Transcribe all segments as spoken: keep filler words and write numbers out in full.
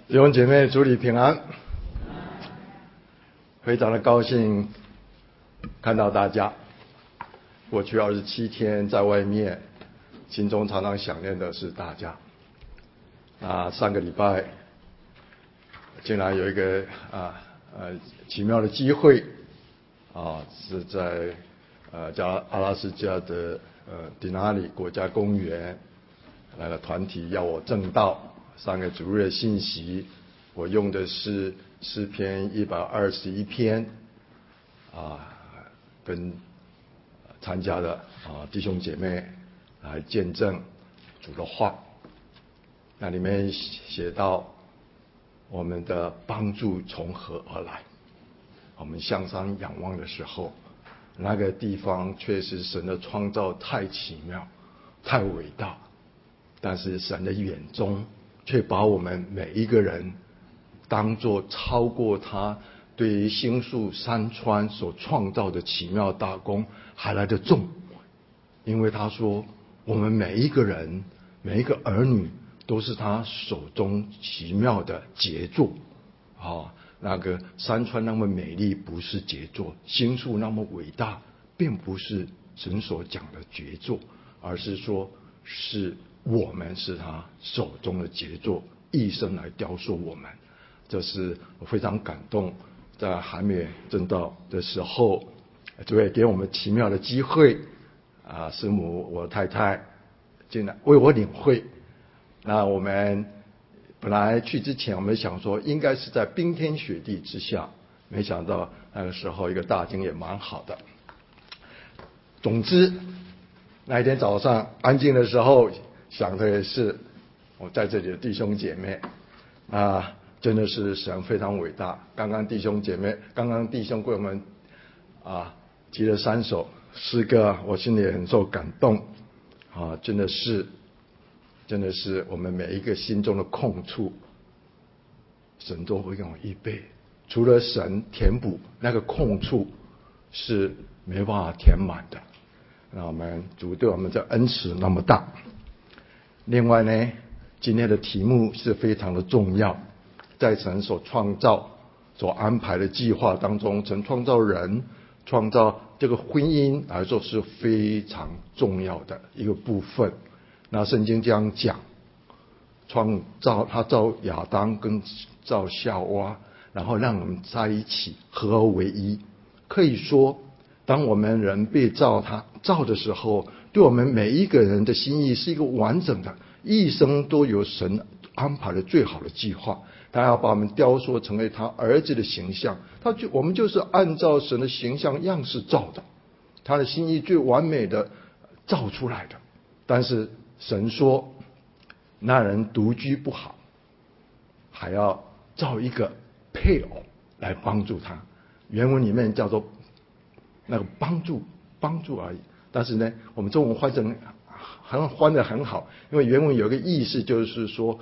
弟兄姐妹，主里平安。非常的高兴看到大家。过去二十七天在外面，心中常常想念的是大家。啊，上个礼拜竟然有一个啊呃奇妙的机会啊，是在呃加阿拉斯加的呃迪纳里国家公园，那个团体要我证道。上个主日的信息，我用的是诗篇一百二十一篇，啊，跟参加的啊弟兄姐妹来见证主的话。那里面写到，我们的帮助从何而来？我们向上仰望的时候，那个地方确实神的创造太奇妙、太伟大，但是神的眼中却把我们每一个人当作超过他对于星宿山川所创造的奇妙大功还来得重。因为他说，我们每一个人、每一个儿女都是他手中奇妙的杰作。啊，那个山川那么美丽不是杰作，星宿那么伟大并不是神所讲的杰作，而是说是我们是他手中的杰作，一生来雕塑我们。这是我非常感动，在还没证道的时候，主也给我们奇妙的机会啊，师母我太太进来为我领会。那我们本来去之前，我们想说应该是在冰天雪地之下，没想到那个时候一个大景也蛮好的。总之，那一天早上安静的时候，想的也是我在这里的弟兄姐妹啊，真的是神非常伟大。刚刚弟兄姐妹，刚刚弟兄给我们啊提了三首诗歌，我心里也很受感动啊，真的是。真的是我们每一个心中的空处，神都会给我预备。除了神填补那个空处，是没办法填满的。那我们主对我们的恩慈那么大。另外呢，今天的题目是非常的重要，在神所创造、所安排的计划当中，神创造人、创造这个婚姻来说是非常重要的一个部分。那圣经这样讲，创造他造亚当跟造夏娃，然后让我们在一起合而为一。可以说，当我们人被造他造的时候，对我们每一个人的心意是一个完整的，一生都有神安排的最好的计划。他要把我们雕塑成为他儿子的形象，他就我们就是按照神的形象样式造的，他的心意最完美的造出来的。但是神说，那人独居不好，还要造一个配偶来帮助他。原文里面叫做那个帮助帮助而已，但是呢，我们中文翻成很翻得很好，因为原文有一个意思，就是说，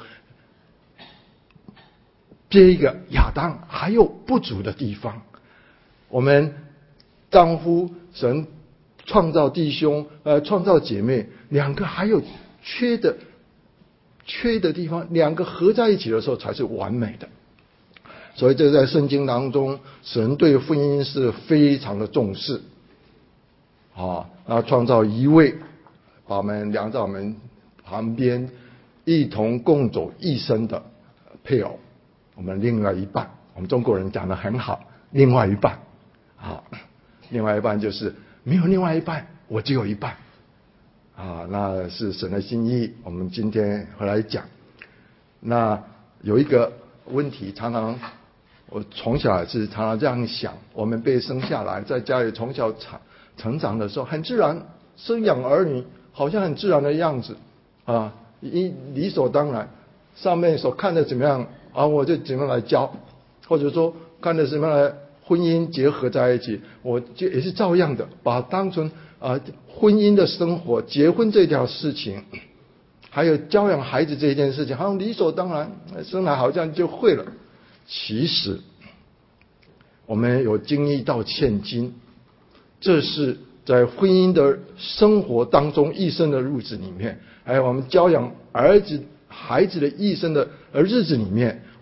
这一个亚当还有不足的地方。我们丈夫神创造弟兄，呃，创造姐妹，两个还有缺的缺的地方，两个合在一起的时候才是完美的。所以这在圣经当中，神对婚姻是非常的重视啊，然后创造一位，把我们量在我们旁边，一同共走一生的配偶，我们另外一半。我们中国人讲得很好，另外一半啊，另外一半就是没有另外一半，我只有一半。啊，那是神的心意。我们今天回来讲，那有一个问题，常常我从小也是常常这样想：我们被生下来，在家里从小成成长的时候，很自然，生养儿女好像很自然的样子啊，一理所当然。上面所看的怎么样啊，我就怎么样来教，或者说看的什么来婚姻结合在一起，我就也是照样的把它当成啊，婚姻的生活、结婚这条事情，还有教养孩子这件事情，好像理所当然，生来好像就会了。其实，我们有经历到现今，这是在婚姻的生活当中一生的日子里面，还有我们教养儿子、孩子的一生的日子里面，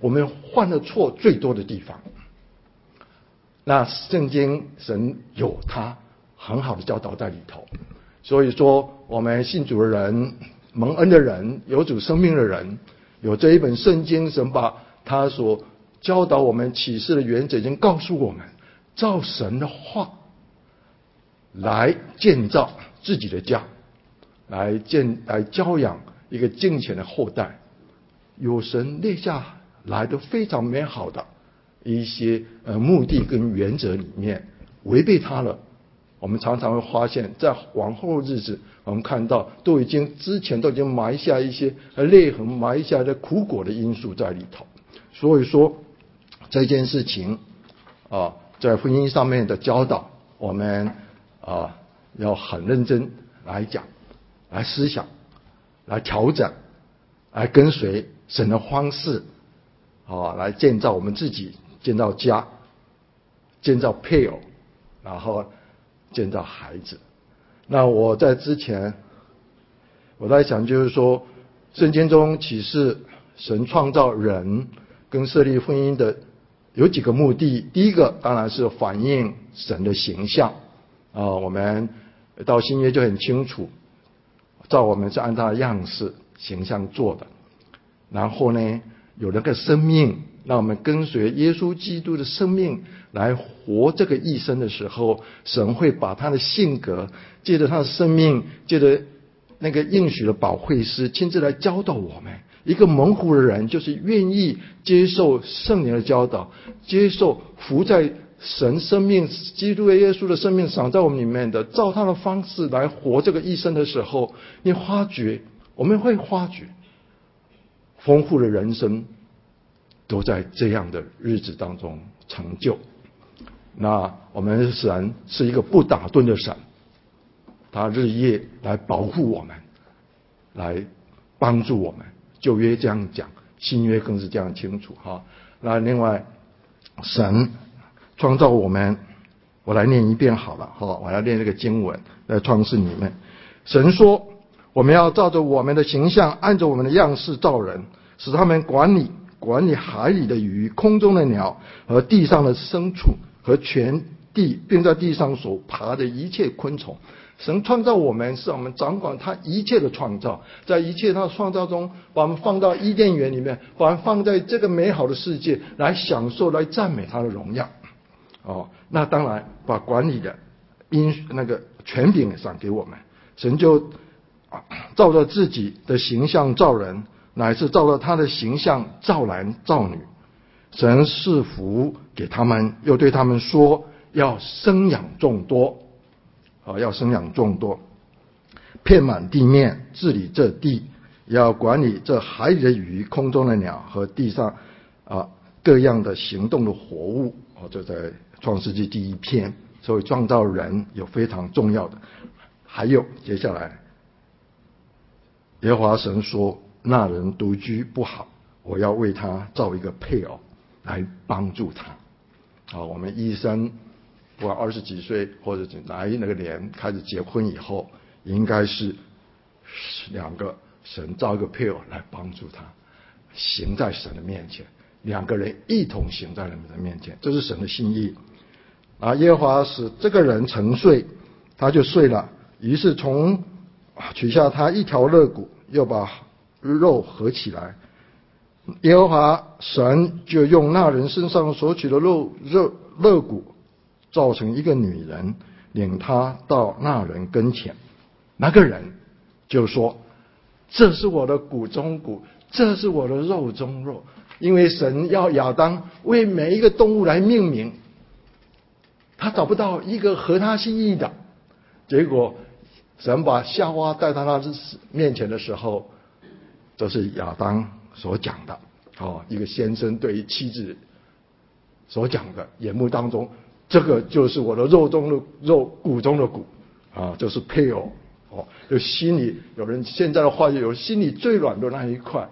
我们犯了错最多的地方。那圣经神有他很好的教导在里头，所以说我们信主的人、蒙恩的人、有主生命的人，有这一本圣经，神把他所教导我们启示的原则已经告诉我们，照神的话来建造自己的家，来建来教养一个敬虔的后代，有神列下来的非常美好的一些呃目的跟原则里面，违背它了，我们常常会发现，在往后日子，我们看到都已经之前都已经埋下一些裂痕，埋下的苦果的因素在里头。所以说这件事情啊，在婚姻上面的教导，我们啊要很认真来讲，来思想，来调整，来跟随神的方式啊，来建造我们自己，建造家，建造配偶，然后建造孩子。那我在之前我在想，就是说圣经中启示神创造人跟设立婚姻的有几个目的。第一个当然是反映神的形象啊，我们到新约就很清楚，照我们是按他的样式形象做的。然后呢，有那个生命，让我们跟随耶稣基督的生命来活这个一生的时候，神会把他的性格借着他的生命，借着那个应许的保惠师亲自来教导我们。一个蒙福的人就是愿意接受圣灵的教导，接受伏在神生命基督的耶稣的生命赏在我们里面的，照他的方式来活这个一生的时候，你发觉我们会发觉丰富的人生都在这样的日子当中成就。那我们神是一个不打盹的神，他日夜来保护我们，来帮助我们。旧约这样讲，新约更是这样清楚哈。那另外，神创造我们，我来念一遍好了哈，我要念这个经文在创世里面。神说，我们要照着我们的形象，按着我们的样式造人，使他们管理管理海里的鱼、空中的鸟和地上的牲畜和全地，并在地上所爬的一切昆虫。神创造我们，是我们掌管他一切的创造，在一切他的创造中，把我们放到伊甸园里面，把我们放在这个美好的世界来享受、来赞美他的荣耀。哦，那当然把管理的因那个权柄赏给我们。神就照着自己的形象造人，乃是照着他的形象造男造女。神赐福给他们，又对他们说，要生养众多。啊，要生养众多，遍满地面，治理这地，要管理这海里的鱼、空中的鸟和地上啊各样的行动的活物。哦，这在创世纪第一篇。所以创造人有非常重要的。还有接下来，耶和华神说，那人独居不好，我要为他造一个配偶来帮助他。好，我们一生不管二十几岁或者哪一那个年开始结婚以后，应该是两个神造一个配偶来帮助他行在神的面前，两个人一同行在人的面前，这是神的心意。啊，耶和华使这个人沉睡，他就睡了，于是从取下他一条肋骨，又把肉合起来。耶和华神就用那人身上所取的肉肉肋骨造成一个女人，领他到那人跟前。那个人就说，这是我的骨中骨，这是我的肉中肉。因为神要亚当为每一个动物来命名，他找不到一个合他心意的，结果神把夏娃带到他面前的时候，这是亚当所讲的。哦，一个先生对于妻子所讲的，眼目当中，这个就是我的肉中的肉，骨中的骨啊，就是配偶。哦，就心里有人现在的话，有心里最软的那一块。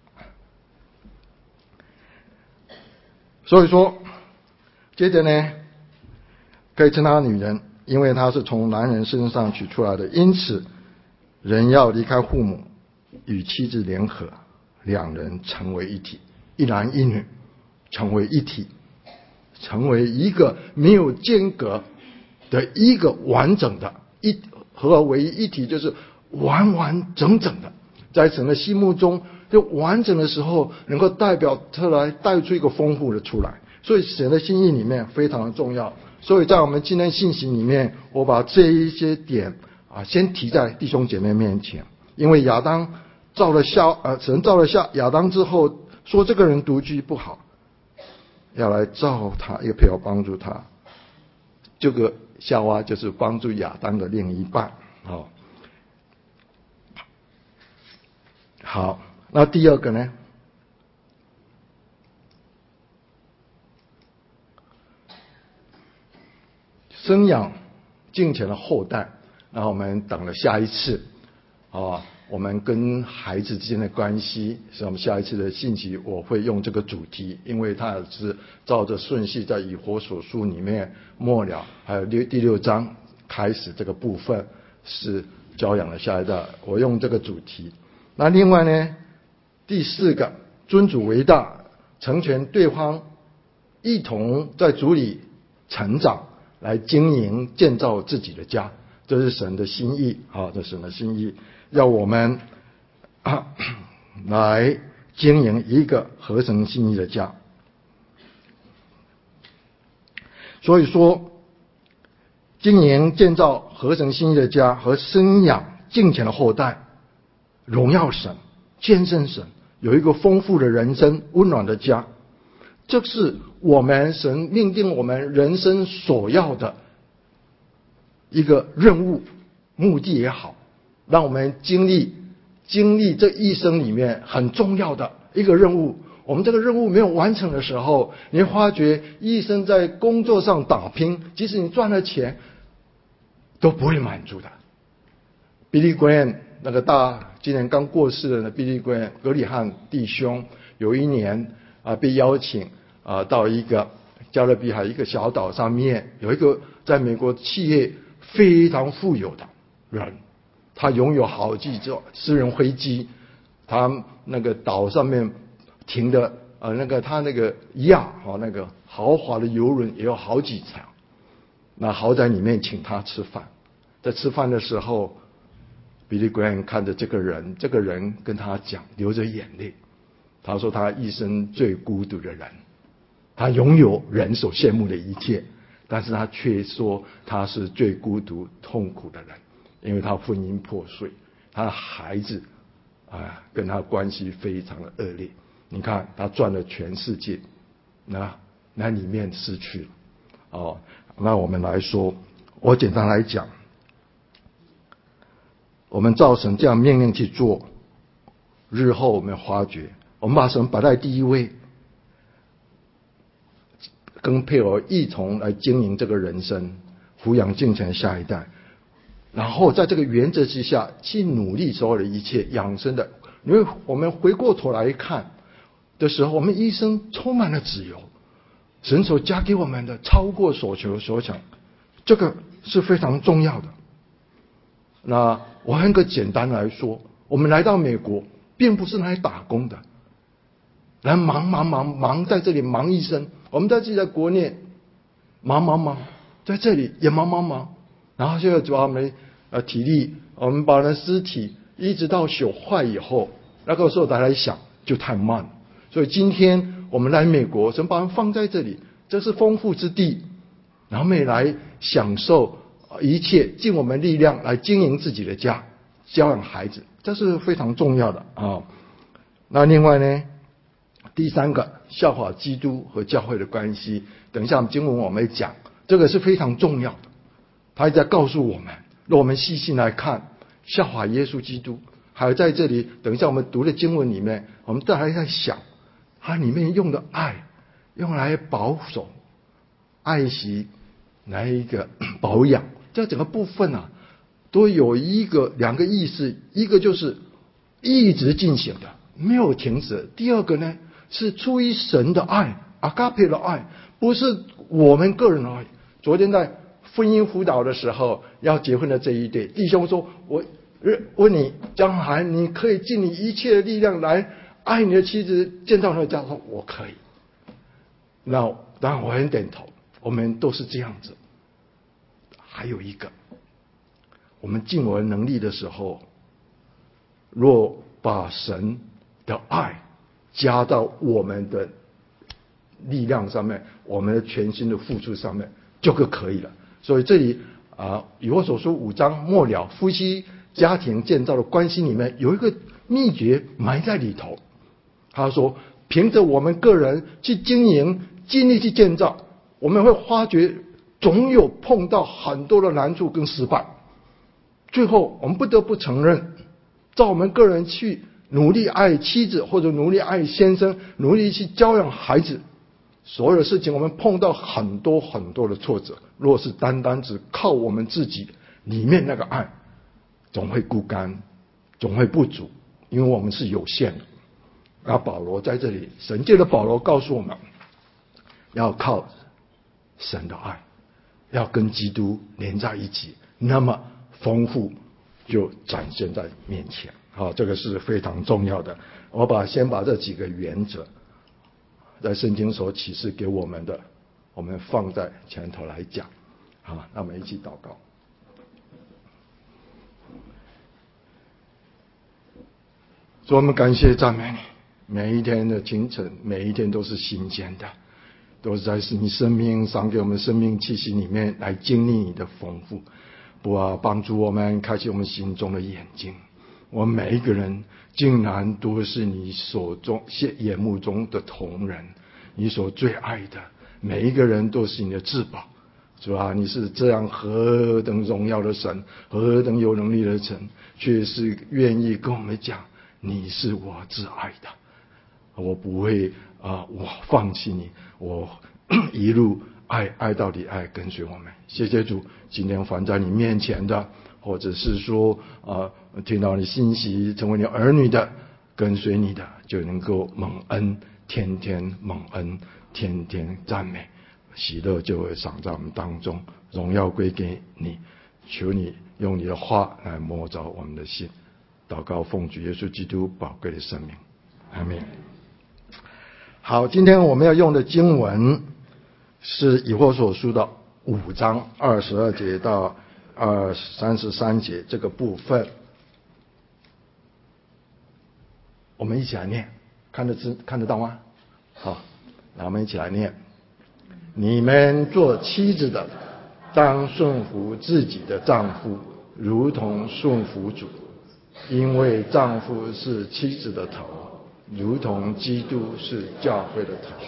所以说，接着呢，可以称她女人，因为她是从男人身上取出来的。因此，人要离开父母，与妻子联合，两人成为一体。 一男一女成为一体，成为一个没有间隔的一个完整的一合而为一体，就是完完整整的，在神的心目中，就完整的时候能够代表出来，带出一个丰富的出来。所以神的心意里面非常的重要。所以在我们今天信息里面，我把这一些点啊先提在弟兄姐妹面前。因为亚当造了夏呃神造了夏亚当之后，说这个人独居不好，要来造他，也配要帮助他。这个夏娃就是帮助亚当的另一半。好，好，那第二个呢？生养敬虔的后代。然后我们等了下一次啊，我们跟孩子之间的关系，是我们下一次的信息我会用这个主题，因为它是照着顺序在以弗所书里面末了还有六第六章开始，这个部分是教养的下一代，我用这个主题。那另外呢，第四个，尊主为大，成全对方，一同在主里成长，来经营建造自己的家。这是神的心意啊，这是神的心意，要我们啊来经营一个合神心意的家。所以说，经营建造合神心意的家和生养敬虔的后代，荣耀神，见证神，有一个丰富的人生，温暖的家，这是我们神命定我们人生所要的一个任务，目的也好，让我们经历经历这一生里面很重要的一个任务。我们这个任务没有完成的时候，你会发觉一生在工作上打拼，即使你赚了钱都不会满足的。Billy Graham 那个大今年刚过世的 Billy Graham 格里汉弟兄，有一年啊被邀请啊到一个加勒比海一个小岛上面，有一个在美国企业非常富有的人，他拥有好几座私人飞机，他那个岛上面停的呃那个他那个亚哦那个豪华的游轮也有好几场。那豪宅里面请他吃饭，在吃饭的时候 Billy Graham 看着这个人，这个人跟他讲，流着眼泪，他说他一生最孤独的人，他拥有人所羡慕的一切，但是他却说他是最孤独痛苦的人，因为他婚姻破碎，他的孩子啊跟他关系非常的恶劣。你看他赚了全世界，那那里面失去了哦。那我们来说，我简单来讲，我们照神这样命令去做，日后我们发觉，我们把神摆在第一位，跟配偶一同来经营这个人生，抚养敬虔的下一代，然后在这个原则之下去努力所有的一切养生的。因为我们回过头来看的时候，我们一生充满了自由，神所加给我们的超过所求所想，这个是非常重要的。那我很个简单来说，我们来到美国并不是来打工的，来忙忙忙忙在这里忙一生。我们在自己的国内忙忙忙，在这里也忙忙忙，然后就要把我们呃体力，我们把人尸体一直到朽坏以后，那个时候才来想就太慢了。所以今天我们来美国，神把人放在这里，这是丰富之地，然后我们也来享受一切，尽我们力量来经营自己的家，教养孩子，这是非常重要的啊。那另外呢，第三个，效法基督和教会的关系，等一下经文我们会讲，这个是非常重要的。他在告诉我们，若我们细心来看，效法耶稣基督，还有在这里，等一下我们读的经文里面，我们再来在想，它里面用的爱，用来保守、爱惜，来一个保养，这整个部分啊，都有一个两个意思，一个就是一直进行的，没有停止。第二个呢，是出于神的爱，阿嘎培的爱，不是我们个人的爱。昨天在婚姻辅导的时候，要结婚的这一对弟兄说，我问你将来你可以尽你一切的力量来爱你的妻子，建造你的家，说我可以。那当然我很点头，我们都是这样子。还有一个，我们尽我的能力的时候，若把神的爱加到我们的力量上面，我们的全心的付出上面，就可以了。所以这里啊，以弗所书五章末了，夫妻家庭建造的关系里面有一个秘诀埋在里头。他说，凭着我们个人去经营，尽力去建造，我们会发觉总有碰到很多的难处跟失败。最后我们不得不承认，照我们个人去努力爱妻子，或者努力爱先生，努力去教养孩子，所有的事情我们碰到很多很多的挫折。若是单单只靠我们自己里面那个爱，总会枯干，总会不足，因为我们是有限的。那保罗在这里，神借着保罗告诉我们，要靠神的爱，要跟基督连在一起，那么丰富就展现在面前。好，这个是非常重要的。我把先把这几个原则，在圣经所启示给我们的，我们放在前头来讲。好，那我们一起祷告。主，我们感谢赞美你，每一天的清晨，每一天都是新鲜的，都是在你生命赏给我们生命气息里面来经历你的丰富。不啊，帮助我们开启我们心中的眼睛，我们每一个人竟然都是你手中眼目中的同人，你所最爱的每一个人都是你的至宝。主啊，你是这样何等荣耀的神，何等有能力的神，却是愿意跟我们讲，你是我至爱的，我不会啊、呃，我放弃你，我一路爱爱到底，爱跟随我们。谢谢主，今天放在你面前的，或者是说啊、呃，听到你信息成为你儿女的，跟随你的，就能够蒙恩，天天蒙恩，天天赞美，喜乐就会赏在我们当中，荣耀归给你。求你用你的话来摸着我们的心。祷告奉主耶稣基督宝贵的生命，阿们。好，今天我们要用的经文是以弗所书的五章二十二节到二三十三节这个部分，我们一起来念，看得知看得到吗？好，那我们一起来念。你们做妻子的，当顺服自己的丈夫，如同顺服主，因为丈夫是妻子的头，如同基督是教会的头。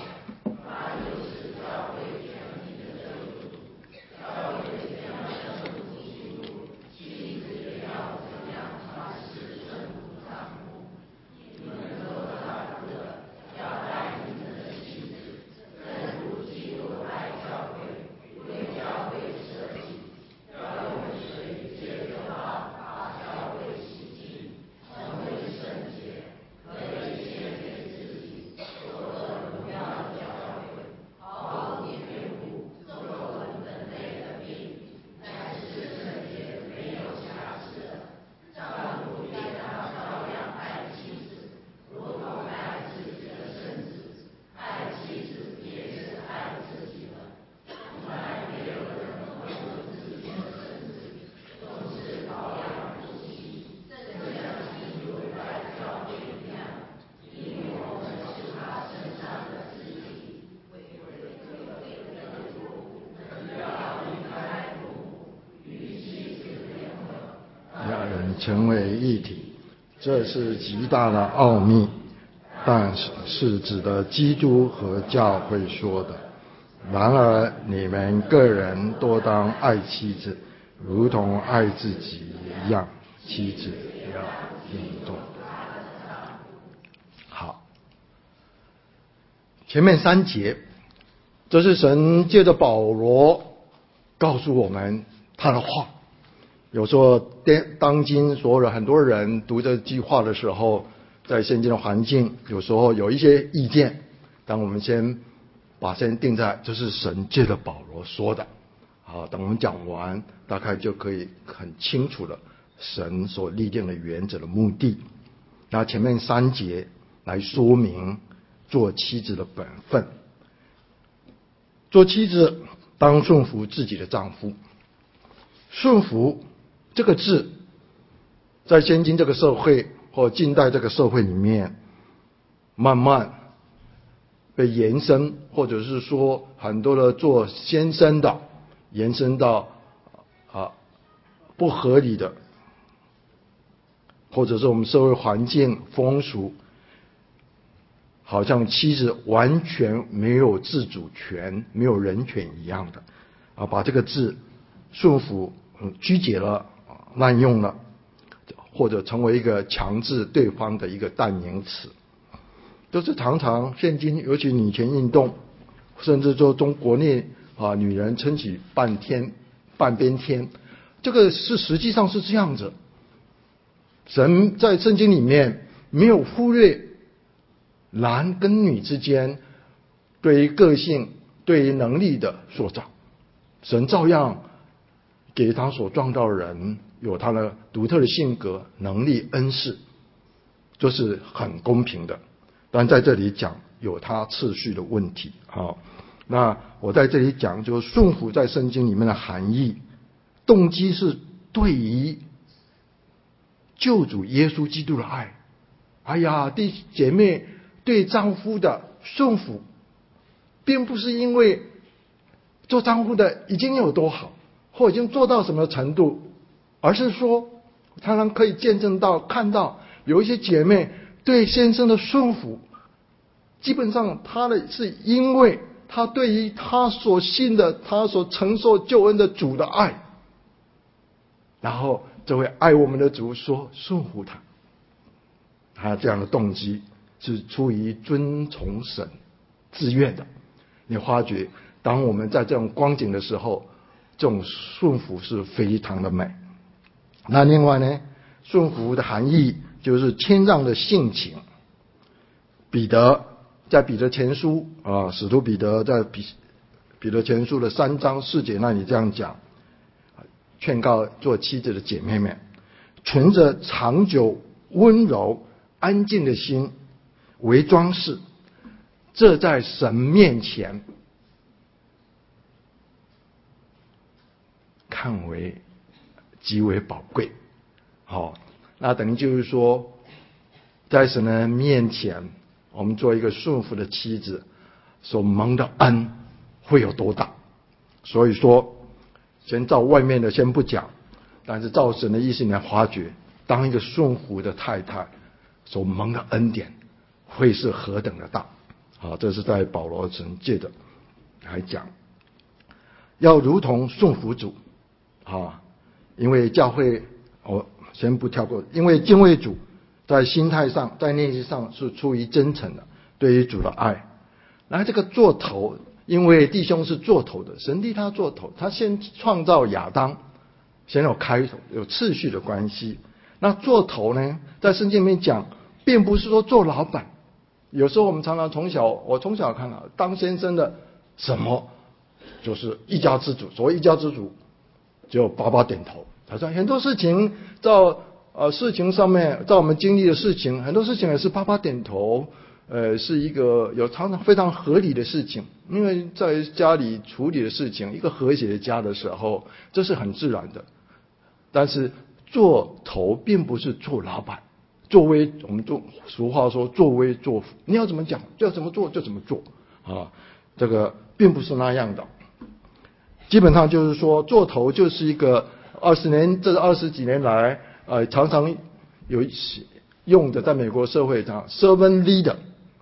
成为一体，这是极大的奥秘，但是是指的基督和教会说的。然而你们个人多当爱妻子，如同爱自己一样，妻子要听从。好，前面三节，这是神借着保罗告诉我们他的话。有时候当今所有的很多人读这句话的时候，在现今的环境有时候有一些意见，但我们先把先定在这是神借着保罗说的。好，等我们讲完，大概就可以很清楚了神所立定的原则的目的。那前面三节来说明做妻子的本分。做妻子当顺服自己的丈夫。顺服这个字在现今这个社会或近代这个社会里面慢慢被延伸，或者是说很多的做先生的延伸到啊不合理的，或者是我们社会环境风俗，好像妻子完全没有自主权、没有人权一样的啊，把这个字顺服、嗯、曲解了、滥用了，或者成为一个强制对方的一个代名词。都是常常现今尤其女权运动，甚至说中国内啊女人撑起半天半边天，这个是实际上是这样子。神在圣经里面没有忽略男跟女之间对于个性、对于能力的塑造，神照样给他所创造的人有他的独特的性格、能力、恩赐，这是很公平的。但在这里讲有它次序的问题。好，那我在这里讲就是顺服在圣经里面的含义，动机是对于救主耶稣基督的爱。哎呀，弟姐妹对丈夫的顺服，并不是因为做丈夫的已经有多好，或已经做到什么程度，而是说常常可以见证到看到有一些姐妹对先生的顺服，基本上他的是因为他对于他所信的、他所承受救恩的主的爱，然后这位爱我们的主说顺服他，他这样的动机是出于遵从神自愿的。你发觉当我们在这种光景的时候，这种顺服是非常的美。那另外呢，顺服的含义就是谦让的性情。彼得在彼得前书啊，使徒彼得在彼彼得前书的三章四节那里这样讲，劝告做妻子的姐妹们，存着长久温柔安静的心为装饰，这在神面前看为极为宝贵。好，那等于就是说，在神的面前，我们做一个顺服的妻子所蒙的恩会有多大。所以说先照外面的先不讲，但是照神的意思，你来发觉当一个顺服的太太所蒙的恩典会是何等的大。好，这是在保罗神借的来讲，要如同顺服主啊，因为教会我先不跳过，因为敬畏主在心态上在内心上是出于真诚的对于主的爱。然后这个做头，因为弟兄是做头的，神替他做头，他先创造亚当，先有开头有次序的关系。那做头呢，在圣经里面讲并不是说做老板。有时候我们常常从小我从小看到当先生的什么就是一家之主，所谓一家之主只有爸爸点头。他说很多事情照呃事情上面，照我们经历的事情，很多事情也是爸爸点头，呃是一个有常常非常合理的事情。因为在家里处理的事情，一个和谐的家的时候，这是很自然的。但是做头并不是做老板，作威，我们做俗话说作威作福，你要怎么讲就要怎么做就怎么做啊，这个并不是那样的。基本上就是说做头就是一个二十年这二十几年来呃常常有用的，在美国社会上 servant leader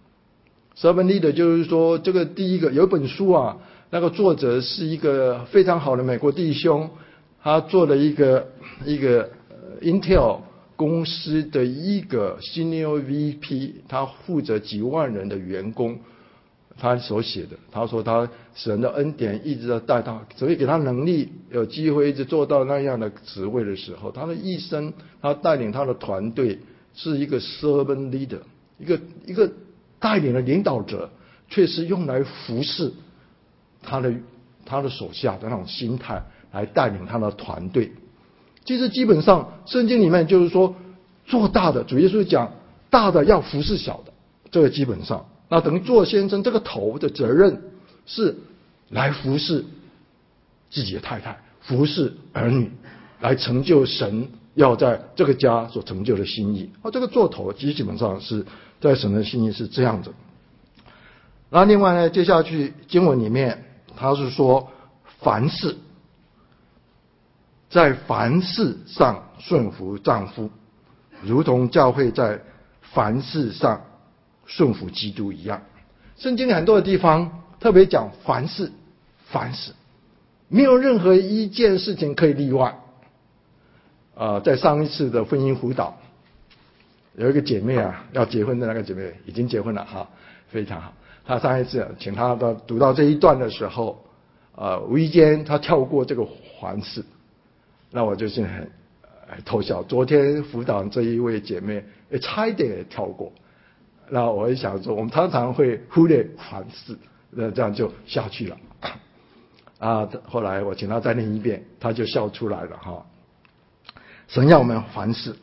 servant leader 就是说，这个第一个有一本书啊，那个作者是一个非常好的美国弟兄，他做了一个一个 Intel 公司的一个 Senior V P， 他负责几万人的员工，他所写的，他说他神的恩典一直在带他，所以给他能力有机会一直做到那样的职位的时候，他的一生他带领他的团队是一个 servant leader， 一个一个带领的领导者，却是用来服侍他的他的手下的那种心态来带领他的团队。其实基本上圣经里面就是说，做大的主耶稣讲大的要服侍小的， 这个基本上，那等于做先生这个头的责任是来服侍自己的太太，服侍儿女，来成就神要在这个家所成就的心意。啊，这个做头基本上是在神的心意是这样子。那另外呢，接下去经文里面他是说，凡事在凡事上顺服丈夫，如同教会在凡事上顺服基督一样。圣经很多的地方特别讲凡事，凡事没有任何一件事情可以例外。呃，在上一次的婚姻辅导，有一个姐妹啊，要结婚的那个姐妹已经结婚了哈，非常好。她上一次请她到读到这一段的时候，呃，无意间她跳过这个凡事，那我就是很、呃、偷笑。昨天辅导这一位姐妹，也差一点也跳过。那我也想说，我们常常会忽略凡事，那这样就下去了。啊，后来我请她再念一遍，她就笑出来了哈。神要我们凡事。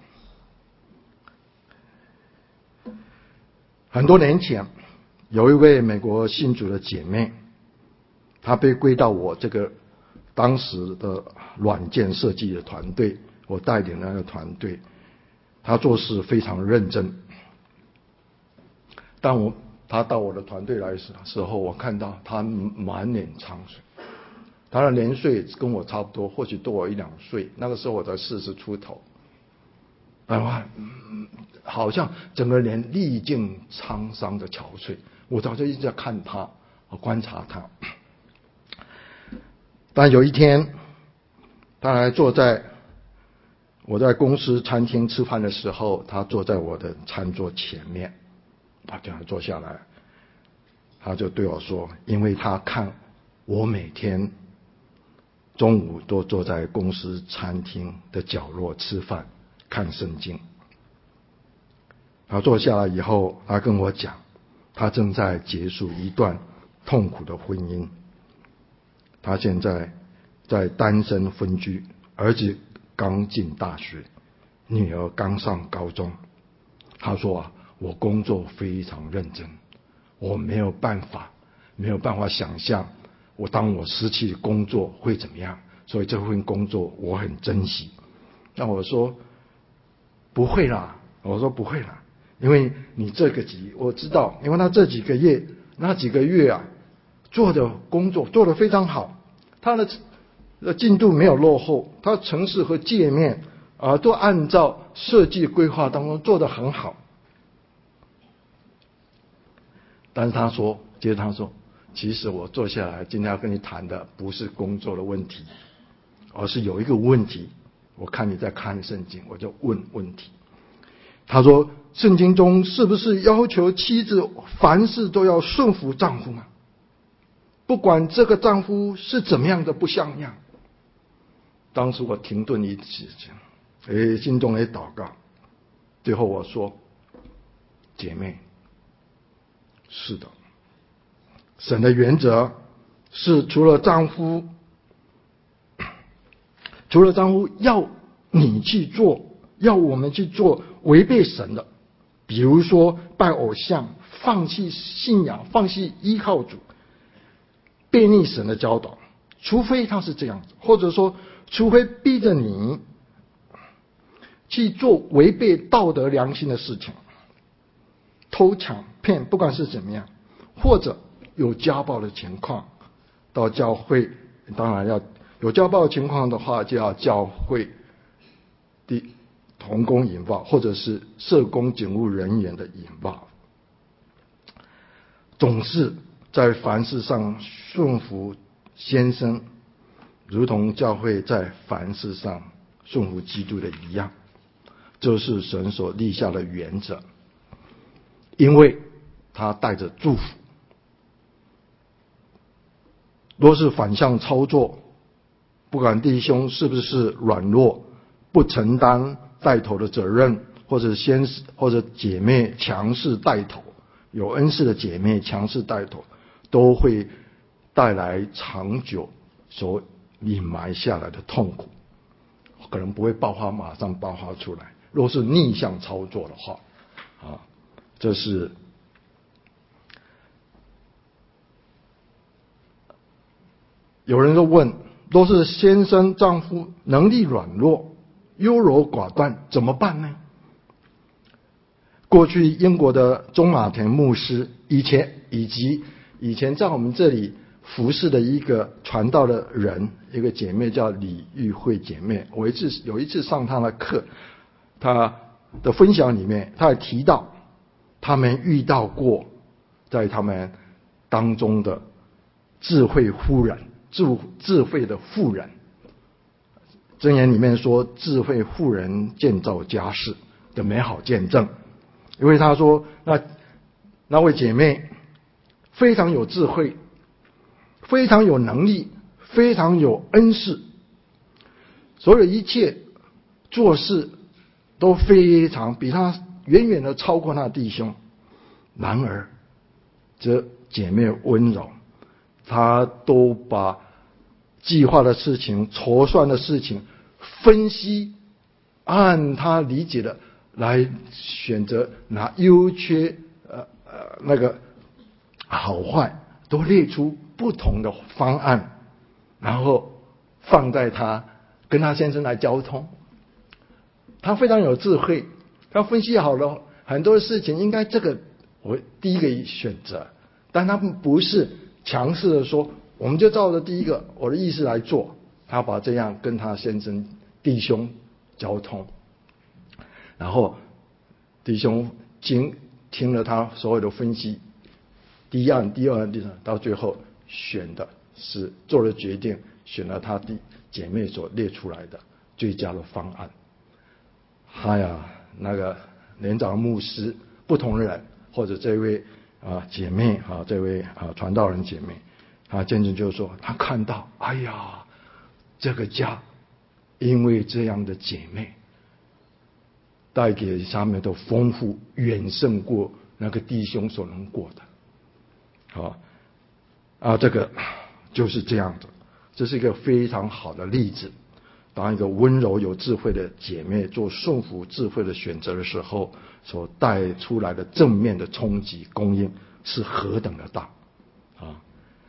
很多年前，有一位美国信主的姐妹，她被归到我这个当时的软件设计的团队，我带领那个团队，她做事非常认真。当我她到我的团队来的时候，我看到她满脸苍水。他的年岁跟我差不多，或许多我一两岁。那个时候我才四十出头，啊，好像整个人历尽沧桑的憔悴。我早就一直在看他，观察他。但有一天，他还坐在我在公司餐厅吃饭的时候，他坐在我的餐桌前面，他这样坐下来，他就对我说：“因为他看我每天。”中午都坐在公司餐厅的角落吃饭，看圣经。他坐下来以后，他跟我讲，他正在结束一段痛苦的婚姻。他现在在单身分居，儿子刚进大学，女儿刚上高中。他说啊，我工作非常认真，我没有办法，没有办法想象。我当我失去工作会怎么样？所以这份工作我很珍惜。那我说不会啦，我说不会啦，因为你这个几我知道，因为他这几个月那几个月啊，做的工作做得非常好，他的进度没有落后，他程式和界面啊都按照设计规划当中做得很好。但是他说，接着他说。其实我坐下来今天要跟你谈的不是工作的问题，而是有一个问题，我看你在看圣经，我就问问题。他说圣经中是不是要求妻子凡事都要顺服丈夫吗？不管这个丈夫是怎么样的不像样。当时我停顿一时，哎，心中也祷告。最后我说，姐妹，是的。神的原则是除了丈夫，除了丈夫要你去做，要我们去做违背神的，比如说拜偶像、放弃信仰、放弃依靠主、背逆神的教导，除非他是这样子，或者说除非逼着你去做违背道德良心的事情，偷抢骗，不管是怎么样，或者有家暴的情况，到教会，当然要有家暴的情况的话，就要教会的同工引爆，或者是社工警务人员的引爆。总是在凡事上顺服先生，如同教会在凡事上顺服基督的一样，这是神所立下的原则，因为他带着祝福。若是反向操作，不管弟兄是不是软弱，不承担带头的责任，或者先或者姐妹强势带头，有恩赐的姐妹强势带头，都会带来长久所隐埋下来的痛苦，可能不会爆发马上爆发出来。若是逆向操作的话，啊，这是有人就问，都是先生丈夫能力软弱、优柔寡断，怎么办呢？过去英国的中马田牧师，以前以及以前在我们这里服侍的一个传道的人，一个姐妹叫李玉慧姐妹，我一次有一次上她的课，她的分享里面，她也提到他们遇到过在他们当中的智慧妇人，智智慧的妇人。箴言里面说，智慧妇人建造家室的美好见证。因为他说，那那位姐妹非常有智慧，非常有能力，非常有恩赐，所有一切做事都非常比他远远的超过他的弟兄。然而这姐妹温柔，她都把计划的事情、筹算的事情分析，按她理解的来选择拿优缺呃呃那个好坏都列出不同的方案，然后放在他跟他先生来交通。他非常有智慧，他分析好了很多事情，应该这个我第一个选择，但他不是强势的说我们就照着第一个我的意思来做，他把这样跟他先生弟兄交通。然后弟兄经听了他所有的分析，第一案、第二案、第三，到最后选的是做了决定，选了他弟姐妹所列出来的最佳的方案。哎呀，那个年长牧师，不同的人，或者这位啊姐妹啊，这位啊传道人姐妹，啊见证就是说，他看到，哎呀，这个家因为这样的姐妹，带给他们的丰富远胜过那个弟兄所能过的。好啊，这个就是这样的，这是一个非常好的例子。当一个温柔有智慧的姐妹做顺服智慧的选择的时候，所带出来的正面的冲击供应是何等的大啊！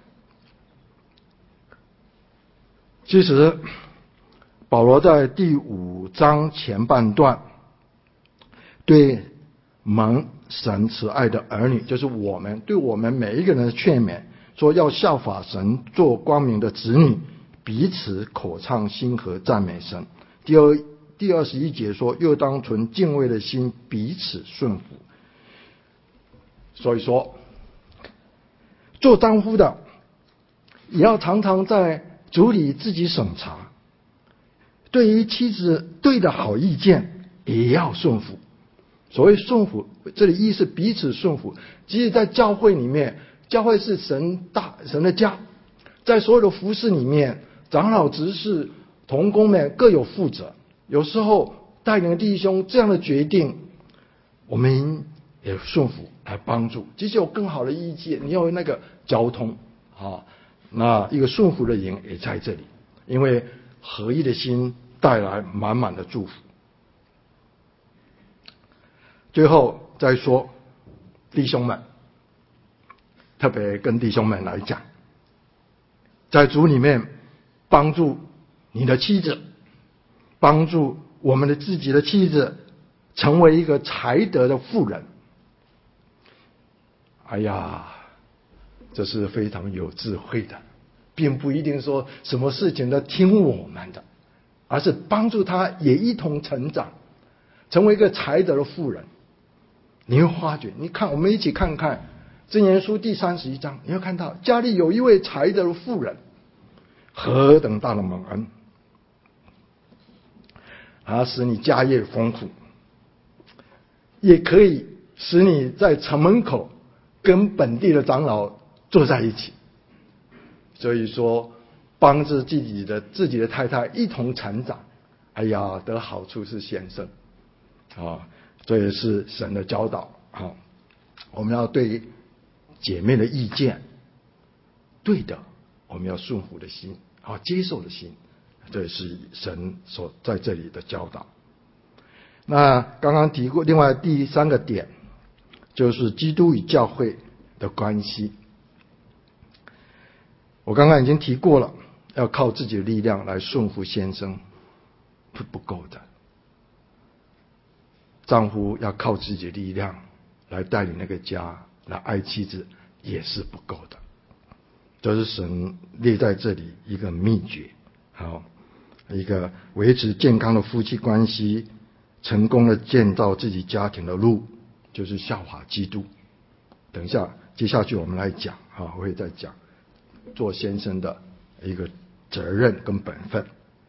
其实保罗在第五章前半段对蒙神慈爱的儿女，就是我们，对我们每一个人的劝勉，说要效法神，做光明的子女，彼此口唱心和赞美神。第二第二十一节说，又当存敬畏的心，彼此顺服。所以说，做丈夫的也要常常在主里自己审查，对于妻子对的好意见也要顺服。所谓顺服，这里意思彼此顺服。即使在教会里面，教会是神大神的家，在所有的服事里面，长老执事同工们各有负责。有时候带领弟兄这样的决定，我们也顺服来帮助。即使有更好的意见，你有那个交通啊，那一个顺服的营也在这里，因为合一的心带来满满的祝福。最后再说，弟兄们，特别跟弟兄们来讲，在主里面帮助你的妻子，帮助我们的自己的妻子成为一个才德的妇人。哎呀，这是非常有智慧的，并不一定说什么事情都听我们的，而是帮助她也一同成长，成为一个才德的妇人。你会发觉，你看，我们一起看看箴言书第三十一章，你会看到家里有一位才德的妇人，何等大的蒙恩，啊，使你家业丰富，也可以使你在城门口跟本地的长老坐在一起。所以说，帮助自己的自己的太太一同成长，哎呀，得好处是先生啊。这也是神的教导啊！我们要对姐妹的意见，对的，我们要顺服的心啊，接受的心，这也是神所在这里的教导。那刚刚提过，另外第三个点就是基督与教会的关系。我刚刚已经提过了， 要靠自己的力量来顺服先生是不够的，丈夫要靠自己的力量来带领那个家，来爱妻子也是不够的。这是神列在这里一个秘诀，好，一个维持健康的夫妻关系，成功的建造自己家庭的路，就是效法基督。等一下，接下去我们来讲，我会再讲做先生的一个责任跟本分。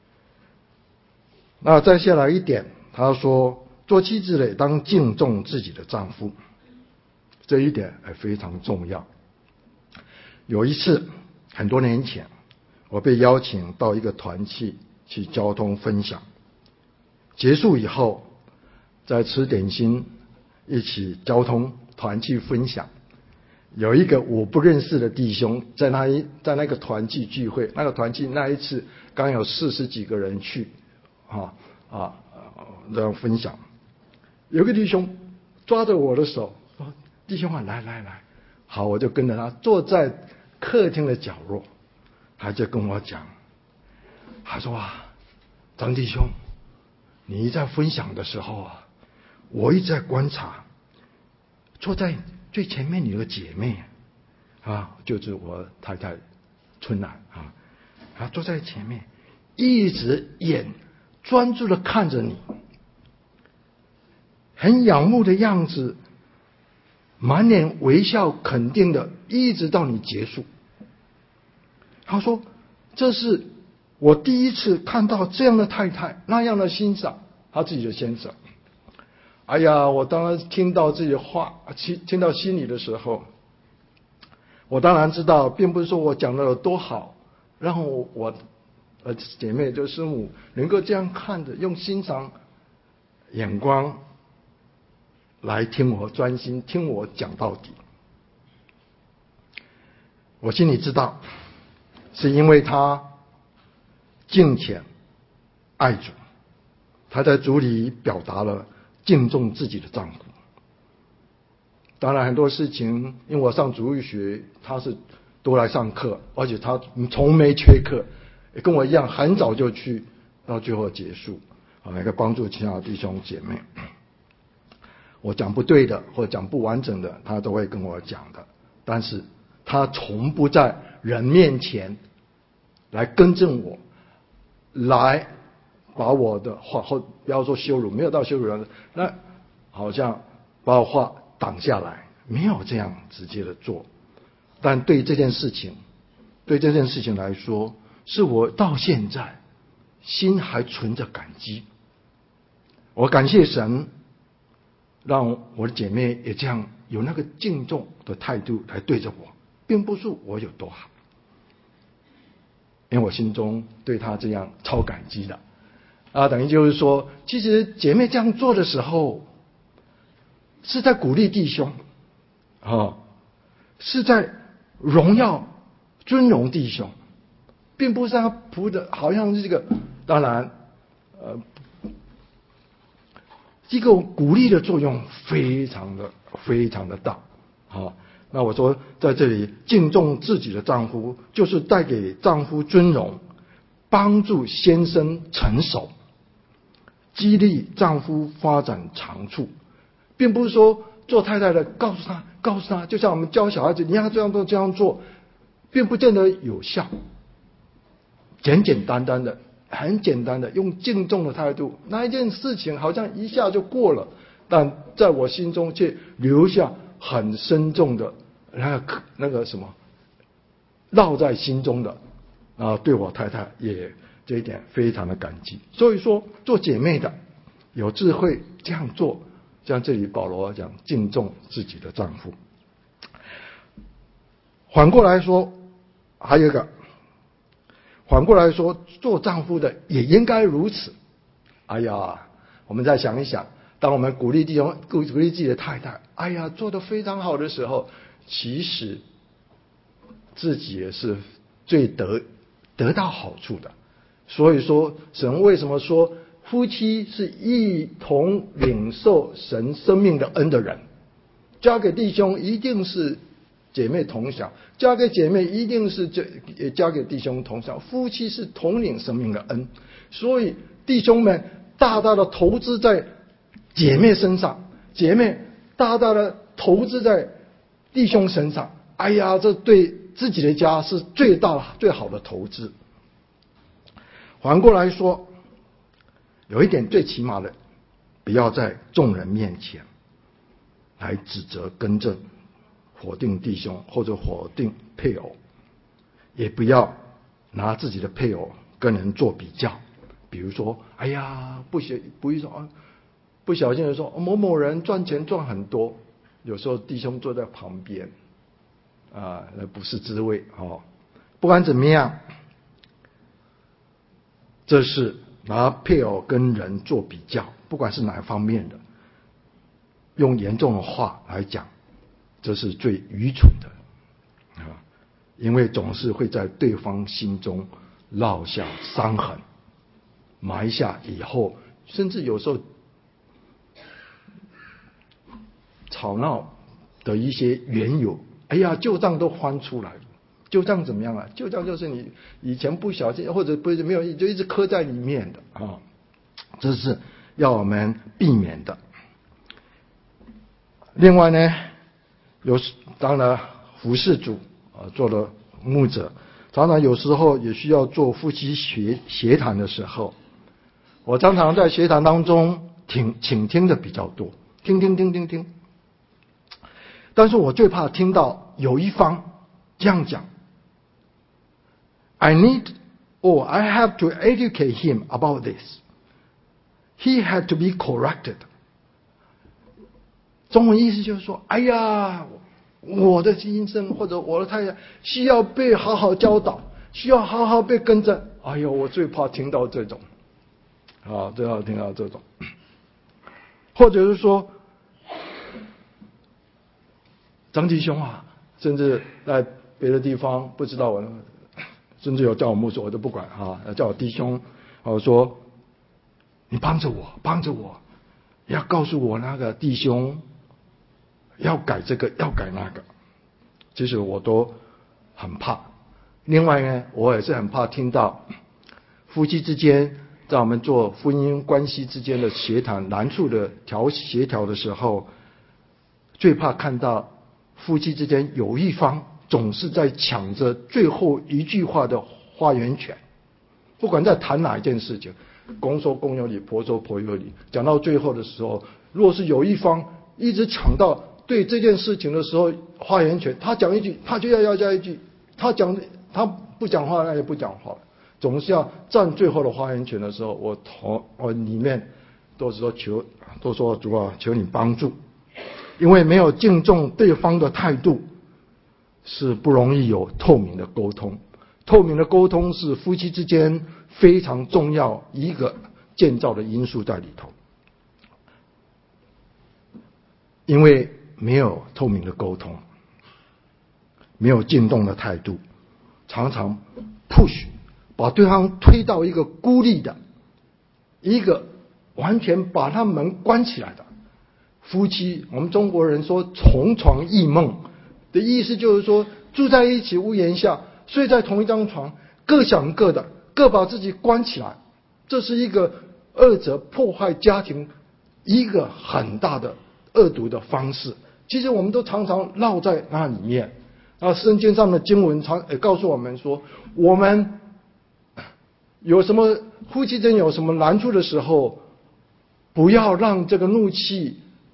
那再下来一点，他说做妻子的当敬重自己的丈夫，这一点也非常重要。有一次很多年前，我被邀请到一个团契去交通分享，结束以后在吃点心，一起交通团契分享。有一个我不认识的弟兄在那一在那个团契聚会，那个团契那一次刚有四十几个人去啊啊这样分享。有个弟兄抓着我的手说：“弟兄啊，来来来。”好，我就跟着他坐在客厅的角落，他就跟我讲，他说啊，张弟兄，你在分享的时候啊，我一直在观察，坐在最前面你的姐妹啊，就是我太太春兰啊，她坐在前面，一直眼专注的看着你，很仰慕的样子，满脸微笑肯定的，一直到你结束。他说这是我第一次看到这样的太太，那样的欣赏他自己的先生。哎呀，我当然听到这些话，听听到心里的时候，我当然知道并不是说我讲的有多好，然后我我呃姐妹就师母能够这样看着，用欣赏眼光来听我专心听我讲到底。我心里知道是因为他敬虔爱主，他在主里表达了敬重自己的丈夫。当然很多事情，因为我上主日学，他是多来上课，而且他从没缺课，也跟我一样很早就去，到最后结束啊，一个帮助其他的弟兄姐妹。我讲不对的或讲不完整的，他都会跟我讲的，但是他从不在人面前来更正我，来把我的话或不要说羞辱，没有到羞辱人，那好像把我话挡下来，没有这样直接的做。但对这件事情，对这件事情来说，是我到现在心还存着感激。我感谢神，让我的姐妹也这样有那个敬重的态度来对着我，并不是我有多好，因为我心中对她这样超感激的啊。等于就是说，其实姐妹这样做的时候，是在鼓励弟兄啊，是在荣耀尊荣弟兄，并不是他仆的好像是这个，当然呃这个鼓励的作用非常的非常的大。好，那我说在这里敬重自己的丈夫，就是带给丈夫尊荣，帮助先生成熟，激励丈夫发展长处，并不是说做太太的告诉他告诉他，就像我们教小孩子，你要这样做这样做，并不见得有效。简简单单的很简单的用敬重的态度，那一件事情好像一下就过了，但在我心中却留下很深重的那个那个什么烙在心中的啊，对我太太也这一点非常的感激。所以说做姐妹的有智慧这样做，像这里保罗讲敬重自己的丈夫。反过来说还有一个反过来说，做丈夫的也应该如此。哎呀，我们再想一想，当我们鼓励弟兄、鼓励自己的太太，哎呀，做得非常好的时候，其实自己也是最得得到好处的。所以说，神为什么说夫妻是一同领受神生命的恩的人？交给弟兄一定是姐妹同享，嫁给姐妹一定是这也嫁给弟兄同享。夫妻是统领生命的恩，所以弟兄们大大的投资在姐妹身上，姐妹大大的投资在弟兄身上。哎呀，这对自己的家是最大最好的投资。反过来说，有一点最起码的，不要在众人面前来指责更正否定弟兄或者否定配偶，也不要拿自己的配偶跟人做比较。比如说，哎呀，不小不一说啊，不小心的说某某人赚钱赚很多，有时候弟兄坐在旁边啊，那不是滋味哦。不管怎么样，这是拿配偶跟人做比较，不管是哪一方面的，用严重的话来讲，这是最愚蠢的啊！因为总是会在对方心中烙下伤痕，埋下以后，甚至有时候吵闹的一些缘由，哎呀，旧账都翻出来了。旧账怎么样啊？旧账就是你以前不小心，或者不是没有，就一直刻在里面的啊，这是要我们避免的。另外呢，有当然服事主啊，做了牧者，常常有时候也需要做夫妻协协谈的时候，我常常在协谈当中听倾听的比较多，听听听听听。但是我最怕听到有一方这样讲 ，I need or I have to educate him about this. He had to be corrected. 中文意思就是说，哎呀，我的先生或者我的太太需要被好好教导，需要好好被更正。哎呦，我最怕听到这种，啊，最怕听到这种，或者是说，张弟兄啊，甚至在别的地方不知道我，甚至有叫我牧师，我都不管啊，叫我弟兄，我说你帮着我，帮着我，要告诉我那个弟兄。要改这个，要改那个，其实我都很怕。另外呢，我也是很怕听到夫妻之间在我们做婚姻关系之间的协谈难处的调协调的时候，最怕看到夫妻之间有一方总是在抢着最后一句话的发言权。不管在谈哪一件事情，公说公有理，婆说婆有理，讲到最后的时候，若是有一方一直抢到对这件事情的时候发言权，他讲一句他就要要加一句，他讲他不讲话那也不讲话，总是要占最后的发言权的时候，我头我里面都是说求都说主啊，求你帮助，因为没有敬重对方的态度，是不容易有透明的沟通。透明的沟通是夫妻之间非常重要一个建造的因素在里头，因为没有透明的沟通，没有敬重的态度，常常 push 把对方推到一个孤立的，一个完全把他门关起来的夫妻。我们中国人说同床异梦的意思就是说，住在一起屋檐下，睡在同一张床，各想各的，各把自己关起来，这是一个二者破坏家庭一个很大的恶毒的方式。其实我们都常常绕在那里面啊，圣经上的经文常也告诉我们说，我们有什么夫妻间有什么难处的时候，不要让这个怒气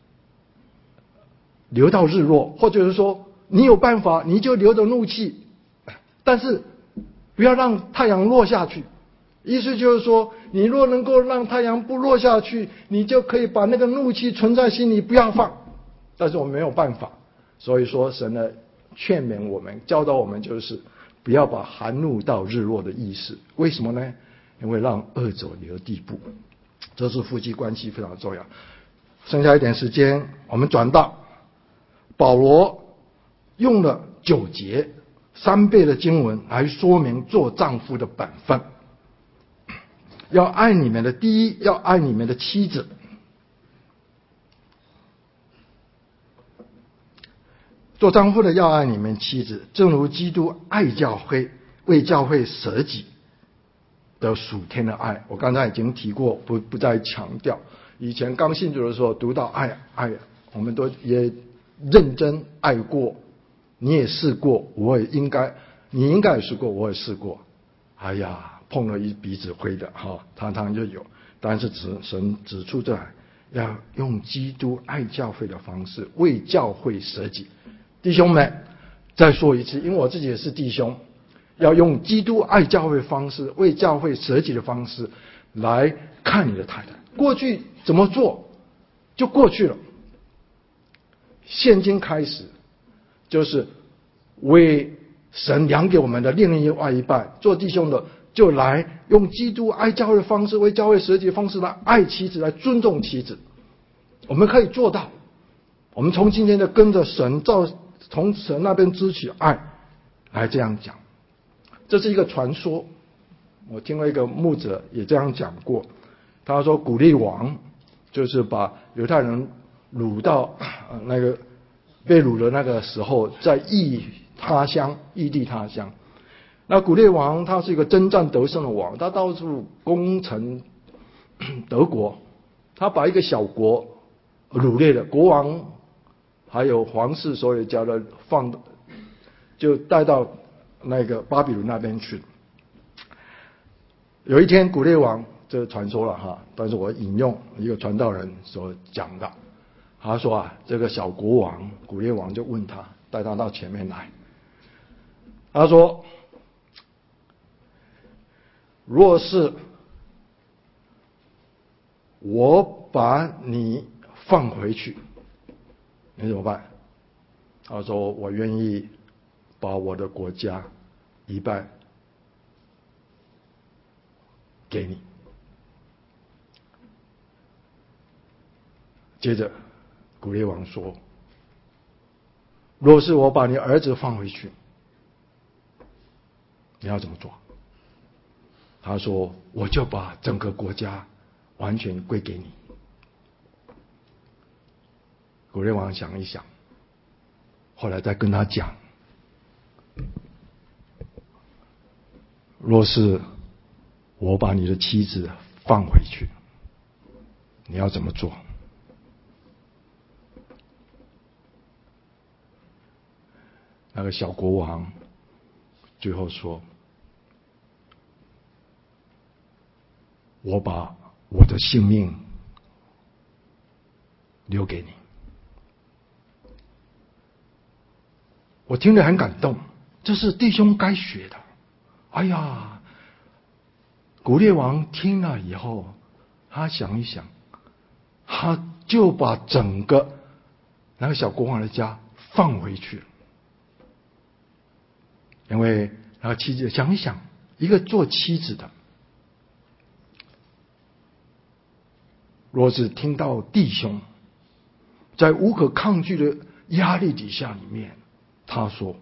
留到日落，或者是说你有办法你就留着怒气，但是不要让太阳落下去。意思就是说，你若能够让太阳不落下去，你就可以把那个怒气存在心里不要放。但是我们没有办法，所以说神呢劝勉我们，教导我们，就是不要把含怒到日落的意思。为什么呢？因为让恶者留地步，这是夫妻关系非常重要。剩下一点时间，我们转到保罗用了九节三倍的经文来说明做丈夫的本分，要爱你们的第一，要爱你们的妻子。 做丈夫的要爱你们妻子，正如基督爱教会，为教会舍己的属天的爱。我刚才已经提过，不不再强调。以前刚信主的时候，读到爱爱，我们都也认真爱过。你也试过，我也应该，你应该也试过，我也试过。哎呀，碰了一鼻子灰的哈，常常就有。但是指神指出这来，要用基督爱教会的方式，为教会舍己。弟兄们，再说一次，因为我自己也是弟兄，要用基督爱教会的方式，为教会舍己的方式来看你的太太。过去怎么做就过去了，现今开始就是为神量给我们的另外一半，做弟兄的就来用基督爱教会的方式，为教会舍己的方式来爱妻子，来尊重妻子。我们可以做到，我们从今天的跟着神，照从神那边支取爱来这样讲。这是一个传说，我听了一个牧者也这样讲过。他说古利王就是把犹太人掳到、呃、那个被掳的那个时候，在异他乡异地他乡。那古列王他是一个征战得胜的王，他到处攻城德国，他把一个小国掳掠了，国王还有皇室所有家的放就带到那个巴比伦那边去。有一天古列王，这是传说了哈，但是我引用一个传道人所讲的，他说啊，这个小国王古列王就问他，带他到前面来，他说，若是我把你放回去，你怎么办？他说我愿意把我的国家一半给你。接着古列王说，若是我把你儿子放回去，你要怎么做？他说我就把整个国家完全归给你。古列王想一想，后来再跟他讲，若是我把你的妻子放回去，你要怎么做？那个小国王最后说，我把我的性命留给你。我听得很感动，这是弟兄该学的。哎呀，古列王听了以后，他想一想，他就把整个那个小国王的家放回去了。因为那个妻子想一想，一个做妻子的，若是听到弟兄在无可抗拒的压力底下里面，他说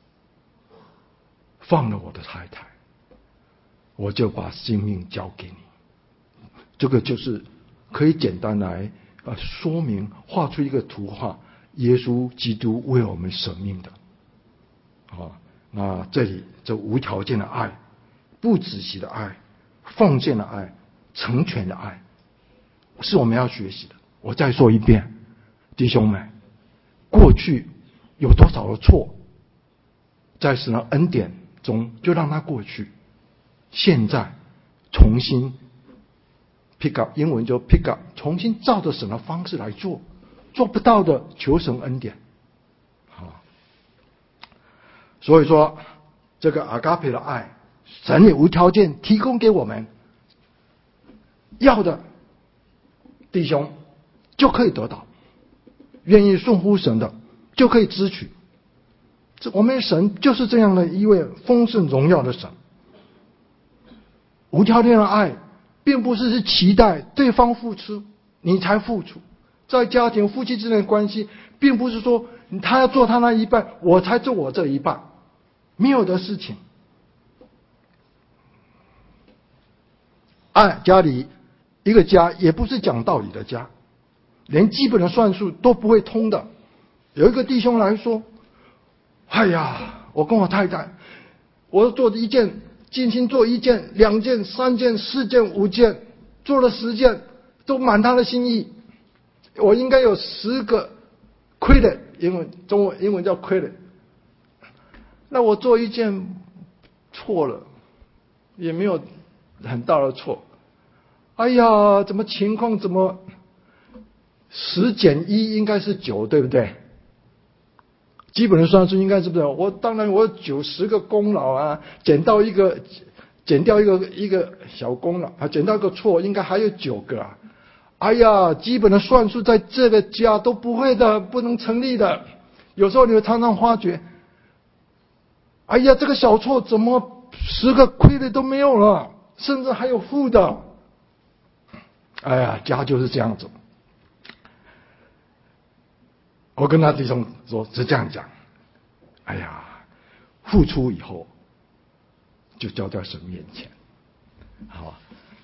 放了我的太太，我就把性命交给你。这个就是可以简单来呃说明，画出一个图画，耶稣基督为我们舍命的啊。那这里这无条件的爱，不止息的爱，奉献的爱，成全的爱，是我们要学习的。我再说一遍，弟兄们，过去有多少的错，在神的恩典中就让它过去，现在重新 pick up， 英文就 pick up， 重新照着神的方式来做，做不到的求神恩典。所以说这个阿嘎培的爱，神也无条件提供给我们，要的弟兄就可以得到，愿意顺服神的就可以支取。这我们神就是这样的一位丰盛荣耀的神。无条件的爱并不是是期待对方付出你才付出，在家庭夫妻之间的关系并不是说他要做他那一半我才做我这一半，没有的事情。爱家里一个家也不是讲道理的家，连基本的算术都不会通的。有一个弟兄来说， 哎呀，我跟我太太，我做一件，精心做一件、两件、三件、四件、五件，做了十件，都满她的心意。我应该有十个 credit， 英文中文英文叫 credit。那我做一件错了，也没有很大的错。哎呀，怎么情况怎么十减一应该是九，对不对？基本的算术应该是不是？我当然我有九十个功劳啊，减到一个，减掉一个一个小功劳啊，减到一个错，应该还有九个啊。哎呀，基本的算术在这个家都不会的，不能成立的。有时候你会常常发觉，哎呀，这个小错怎么十个亏的都没有了，甚至还有负的。哎呀，家就是这样子。我跟他弟兄说是这样讲，哎呀，付出以后就交在神面前，好吧。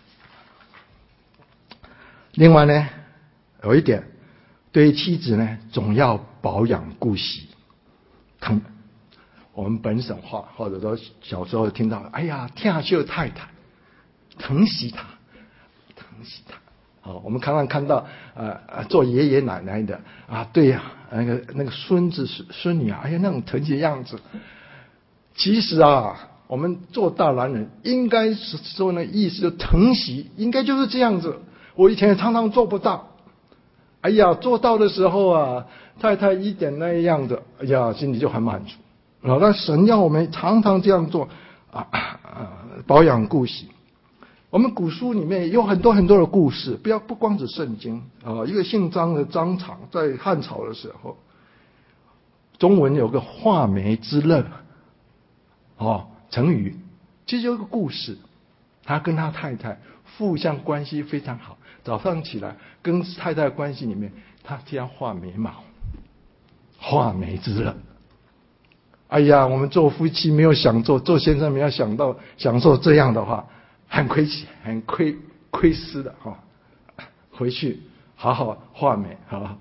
另外呢，有一点，对于妻子呢，总要保养顾惜，疼。我们本省话或者说小时候听到，哎呀，疼惜太太，疼惜她，疼惜她。好，我们常常看到，呃，做爷爷奶奶的啊，对呀、啊，那个那个孙子孙女啊，哎呀，那种疼惜的样子。其实啊，我们做大男人应该是说那意思，就疼惜，应该就是这样子。我以前也常常做不到，哎呀，做到的时候啊，太太一点那样子，哎呀，心里就很满足。啊，但神要我们常常这样做啊，啊保养顾惜。我们古书里面有很多很多的故事，不要不光指圣经啊。一个姓张的张敞在汉朝的时候，中文有个画眉之乐，哦，成语，其实有一个故事，他跟他太太互相关系非常好，早上起来跟太太的关系里面，他替他画眉毛，画眉之乐。哎呀，我们做夫妻没有享受，做先生没有想到享受这样的话，很亏欠，很亏亏失的哈、哦。回去好好画眉，好好。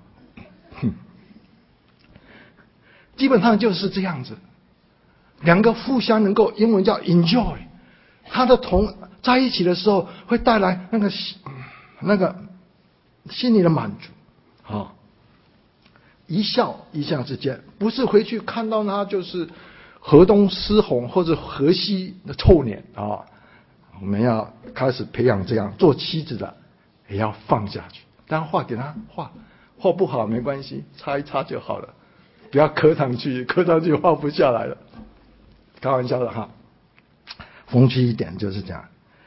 基本上就是这样子，两个互相能够，英文叫 enjoy， 他的同在一起的时候会带来那个那个心里的满足，啊、哦。一笑一笑之间，不是回去看到他就是河东狮吼或者河西的臭脸啊！我们要开始培养这样做妻子的，也要放下去。当然画给他画，画不好没关系，擦一擦就好了，不要磕上去，磕上去画不下来了。开玩笑的哈，风趣一点就是这样。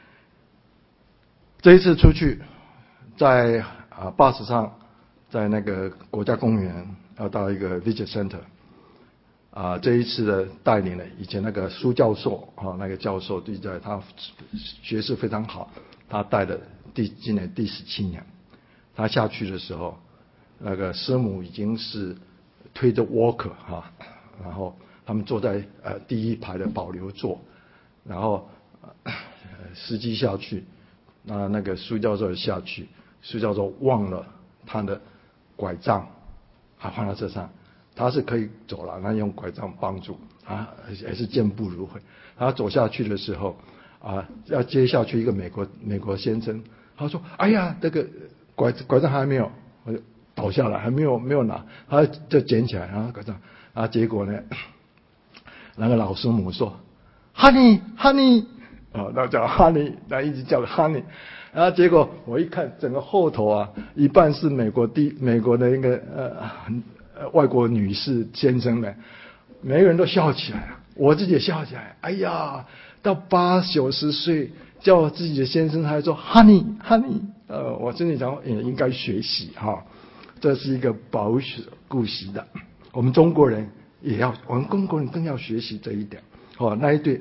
这一次出去，在啊巴士上。在那个国家公园要到一个 visit center， 啊，这一次的带领了以前那个苏教授啊，那个教授对在他学识非常好，他带的第今年第十七年，他下去的时候，那个师母已经是推着 walker 哈，然后他们坐在呃第一排的保留座，然后、呃、司机下去，那那个苏教授下去，苏教授忘了他的拐杖还放在车上，他是可以走了，那用拐杖帮助啊，也是健步如飞。他走下去的时候啊，要接下去一个美国美国先生，他说：“哎呀，这个拐拐杖还没有，我就倒下来，还没有没有拿，他就捡起来，然后拐杖啊，结果呢，那个老师母说 ，Honey Honey， 啊，那叫 Honey， 那一直叫 Honey。”然后结果我一看，整个后头啊，一半是美国地美国的一个呃外国女士先生们，每个人都笑起来了，我自己也笑起来。哎呀，到八九十岁叫自己的先生还说 honey honey， 呃，我心里想也应该学习哈、哦，这是一个保守顾惜的，我们中国人也要，我们中国人更要学习这一点。哦，那一对。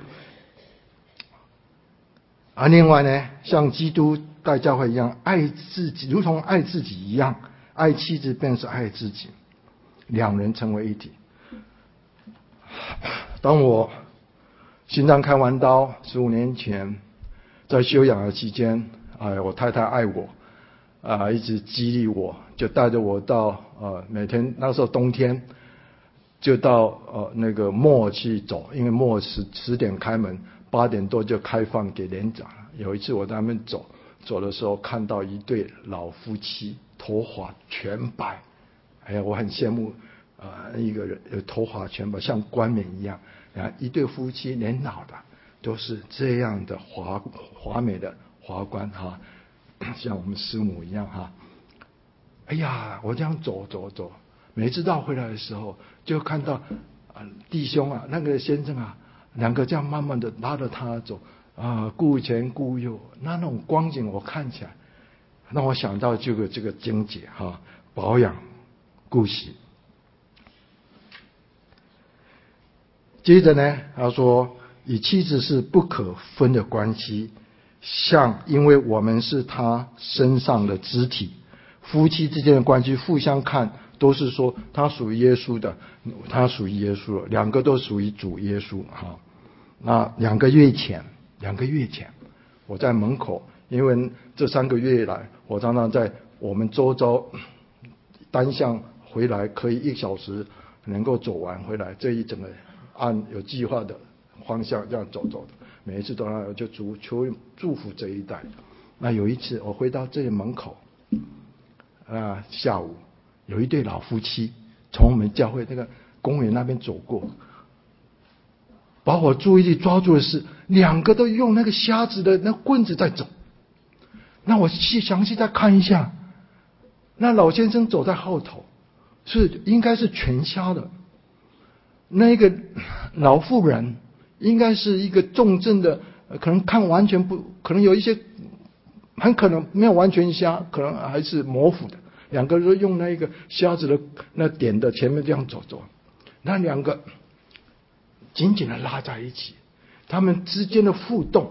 而、啊、另外呢，像基督待教会一样爱自己，如同爱自己一样，爱妻子便是爱自己，两人成为一体。当我心脏开完刀十五年前，在休养的期间，哎，我太太爱我，啊，一直激励我，就带着我到呃每天那时候冬天就到呃那个末去走，因为末十十点开门，八点多就开放给年长了。有一次我在那边走走的时候，看到一对老夫妻，头发全白，哎呀，我很羡慕啊、呃，一个人头发全白，像冠冕一样。啊，一对夫妻年老的都是这样的华华美的华冠哈，像我们师母一样哈。哎呀，我这样走走走，每次到回来的时候，就看到啊弟兄啊，那个先生啊，两个这样慢慢的拉着他走啊，顾前顾右，那那种光景我看起来，让我想到这个这个经节哈，保养顾惜。接着呢，他说与妻子是不可分的关系，像因为我们是他身上的肢体，夫妻之间的关系互相看都是说他属于耶稣的，他属于耶稣的，两个都属于主耶稣哈。那两个月前，两个月前，我在门口，因为这三个月以来，我常常在我们周遭单向回来，可以一小时能够走完回来，这一整个按有计划的方向这样走走的，每一次都要就祝求祝福这一代。那有一次我回到这里门口，啊，下午有一对老夫妻从我们教会那个公园那边走过，把我注意力抓住的是两个都用那个瞎子的那棍子在走。那我细详细再看一下，那老先生走在后头，是应该是全瞎的。那个老妇人应该是一个重症的，可能看完全不，可能有一些很可能没有完全瞎，可能还是模糊的。两个人用那个瞎子的那点的前面这样走走，那两个紧紧的拉在一起，他们之间的互动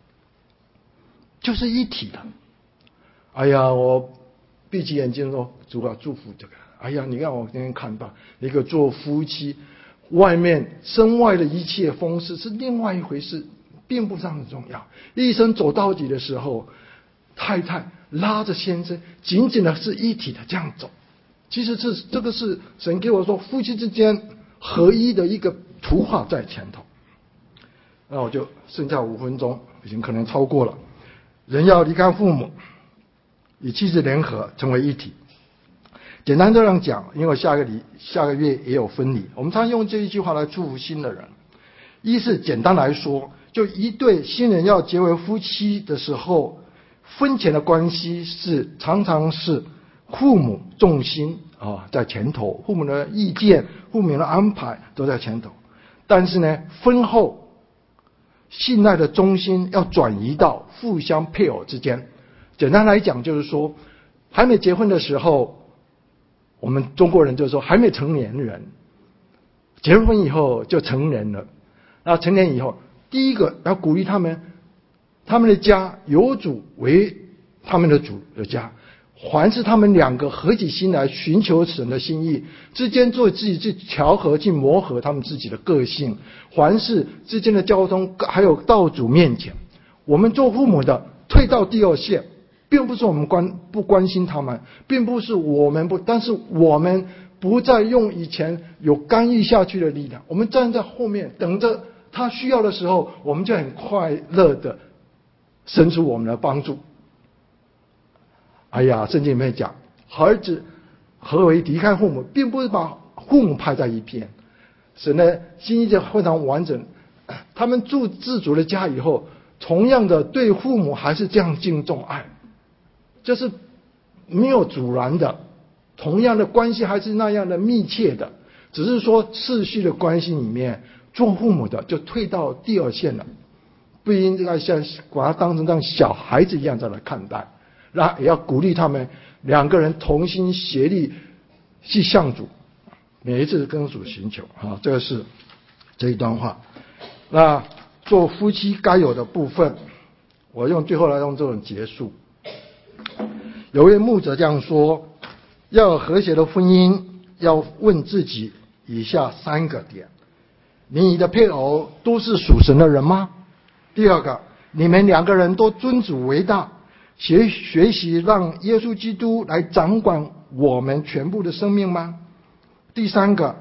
就是一体的。哎呀，我闭起眼睛说：“主啊，祝福这个。”哎呀，你看我今天看到一个做夫妻，外面身外的一切风事是另外一回事，并不是很重要。一生走到底的时候，太太拉着先生，紧紧的是一体的这样走。其实是这个是神给我说夫妻之间合一的一个图画在前头。那我就剩下五分钟，已经可能超过了。人要离开父母，与妻子联合成为一体。简单这样讲，因为下个礼下个月也有婚礼，我们常用这一句话来祝福新的人。一是简单来说，就一对新人要结为夫妻的时候，婚前的关系是常常是父母重心啊在前头，父母的意见、父母的安排都在前头。但是呢，婚后信赖的中心要转移到互相配偶之间。简单来讲，就是说，还没结婚的时候，我们中国人就说还没成年人，结婚以后就成人了。那成年以后，第一个要鼓励他们，他们的家有主为他们的主的家，凡是他们两个合起心来寻求神的心意，之间做自己去调和、去磨合他们自己的个性，凡是之间的交通，还有到主面前，我们做父母的退到第二线。并不是我们关不关心他们，并不是我们不，但是我们不再用以前有干预下去的力量，我们站在后面等着他需要的时候，我们就很快乐的伸出我们的帮助。哎呀，圣经里面讲，儿子合为离开父母，并不是把父母派在一边，神的心意就非常完整。他们住自主的家以后，同样的对父母还是这样敬重爱。就是没有阻拦的，同样的关系还是那样的密切的，只是说次序的关系里面，做父母的就退到第二线了，不应该像把他当成像小孩子一样再来看待，那也要鼓励他们两个人同心协力去向主，每一次跟主寻求啊，这个是这一段话。那做夫妻该有的部分，我用最后来用这种结束。有位牧者这样说，要有和谐的婚姻，要问自己以下三个点：你的配偶都是属神的人吗？第二个，你们两个人都尊主为大，学学习让耶稣基督来掌管我们全部的生命吗？第三个，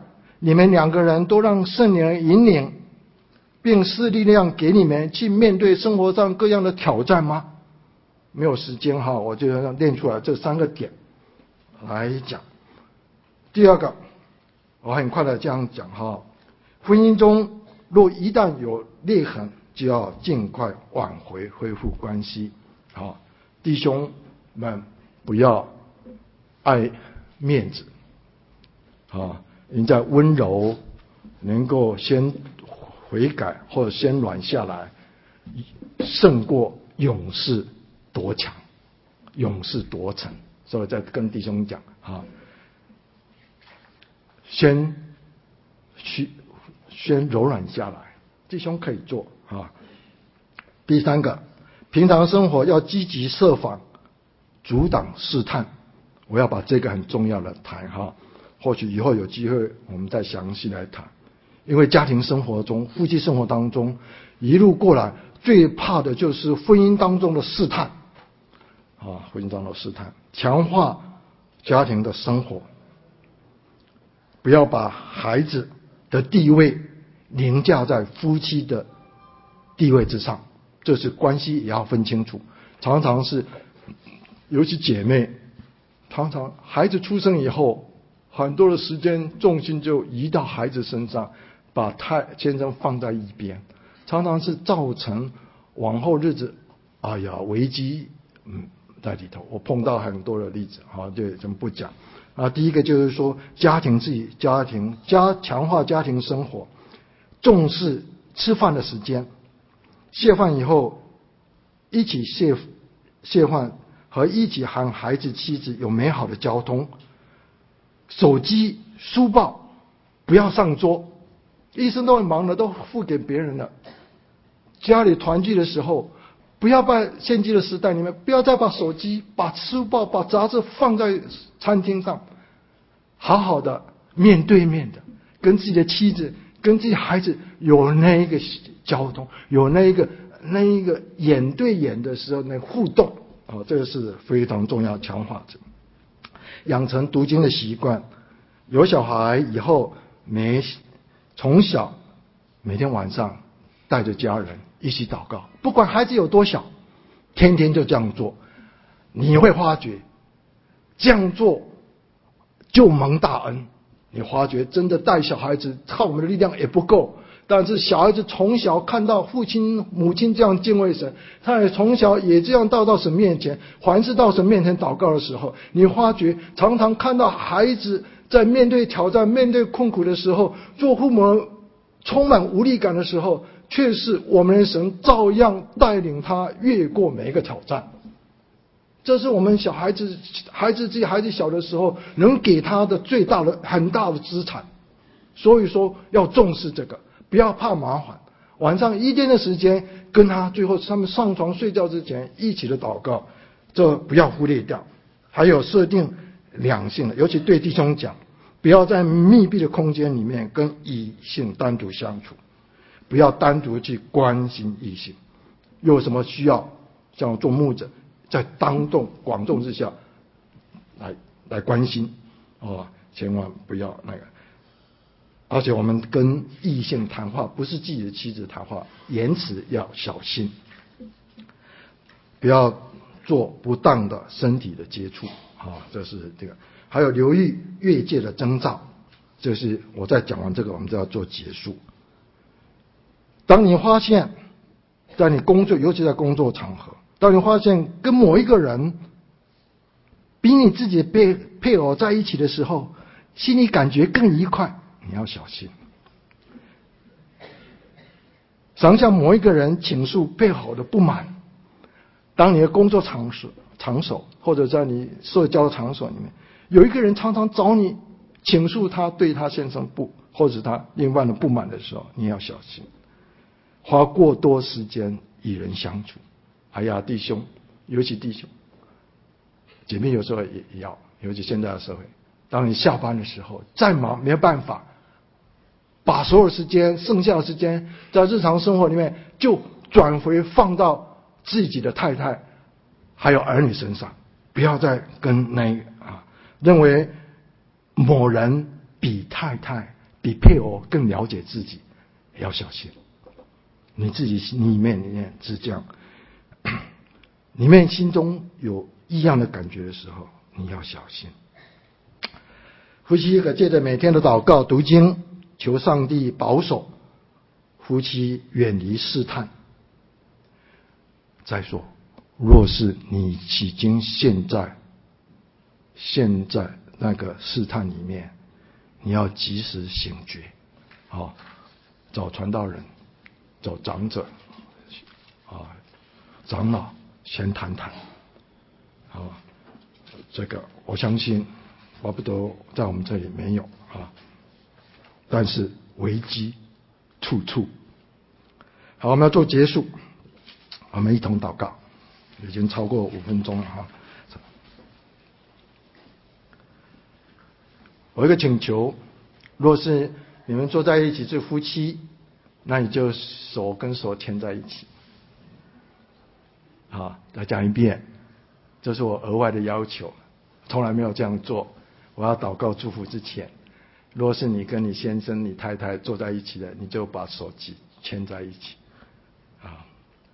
你们两个人都让圣灵引领，并施力量给你们去面对生活上各样的挑战吗？没有时间哈，我就要练出来这三个点来讲。第二个，我很快的这样讲哈，婚姻中若一旦有裂痕，就要尽快挽回恢复关系。好，弟兄们不要爱面子，啊，人家温柔能够先悔改或者先软下来，胜过勇士夺强、勇士夺城。所以在跟弟兄讲啊，先去先柔软下来，弟兄可以做啊。第三个，平常生活要积极设法阻挡试探。我要把这个很重要的谈哈，或许以后有机会我们再详细来谈。因为家庭生活中、夫妻生活当中，一路过来最怕的就是婚姻当中的试探啊，婚姻当中的试探，强化家庭的生活，不要把孩子的地位凌驾在夫妻的地位之上，这是关系也要分清楚。常常是，尤其姐妹，常常孩子出生以后，很多的时间重心就移到孩子身上，把太先生放在一边，常常是造成往后日子，哎呀危机嗯在里头。我碰到很多的例子，好，这怎么不讲啊？第一个就是说，家庭自己家庭加强化家庭生活，重视吃饭的时间，谢饭以后一起谢谢饭和一起和孩子妻子有美好的交通，手机书报不要上桌，一生都很忙的都付给别人了。家里团聚的时候，不要把现今的时代里面，不要再把手机、把书报、把杂志放在餐厅上，好好的面对面的跟自己的妻子、跟自己孩子有那一个交通，有那一个那一个眼对眼的时候那互动，哦，这个是非常重要，强化者。养成读经的习惯，有小孩以后，每从小每天晚上带着家人一起祷告，不管孩子有多小，天天就这样做，你会发觉这样做就蒙大恩。你发觉真的带小孩子靠我们的力量也不够，但是小孩子从小看到父亲母亲这样敬畏神，他也从小也这样到到神面前，凡是到神面前祷告的时候，你发觉常常看到孩子在面对挑战、面对困苦的时候，做父母充满无力感的时候，却是我们的神照样带领他越过每一个挑战。这是我们小孩子孩子自己孩子小的时候能给他的最大的很大的资产。所以说要重视这个，不要怕麻烦，晚上一天的时间跟他，最后他们上床睡觉之前一起的祷告，这不要忽略掉。还有设定两性的，尤其对弟兄讲，不要在密闭的空间里面跟异性单独相处，不要单独去关心异性，有什么需要像做牧者在当众广众之下来来关心哦，千万不要那个。而且我们跟异性谈话，不是自己的妻子谈话，言辞要小心，不要做不当的身体的接触啊，这是这个。还有留意越界的征兆，这是我在讲完这个，我们就要做结束。当你发现，在你工作，尤其在工作场合，当你发现跟某一个人比你自己配配偶在一起的时候，心里感觉更愉快，你要小心。常向某一个人倾诉配偶的不满，当你的工作场所场所或者在你社交场所里面，有一个人常常找你倾诉他对他先生不或者他另外的不满的时候，你要小心。花过多时间与人相处，哎呀，弟兄，尤其弟兄姐妹有时候也也要，尤其现在的社会，当你下班的时候再忙没有办法把所有时间剩下的时间在日常生活里面就转回放到自己的太太还有儿女身上，不要再跟那啊认为某人比太太比配偶更了解自己，也要小心。你自己里面里面是这样，里面心中有异样的感觉的时候，你要小心。夫妻可借着每天的祷告、读经，求上帝保守夫妻远离试探。再说，若是你已经陷在陷在那个试探里面，你要及时醒觉，好、哦，找传道人，找长者，啊，长老先谈谈，好、哦，这个我相信巴不得在我们这里没有啊，但是危机处处。好，我们要做结束，我们一同祷告，已经超过五分钟了哈。我有一个请求，若是你们坐在一起是夫妻，那你就手跟手牵在一起。好，再讲一遍，这是我额外的要求，从来没有这样做。我要祷告祝福之前，若是你跟你先生、你太太坐在一起的，你就把手机牵在一起。啊，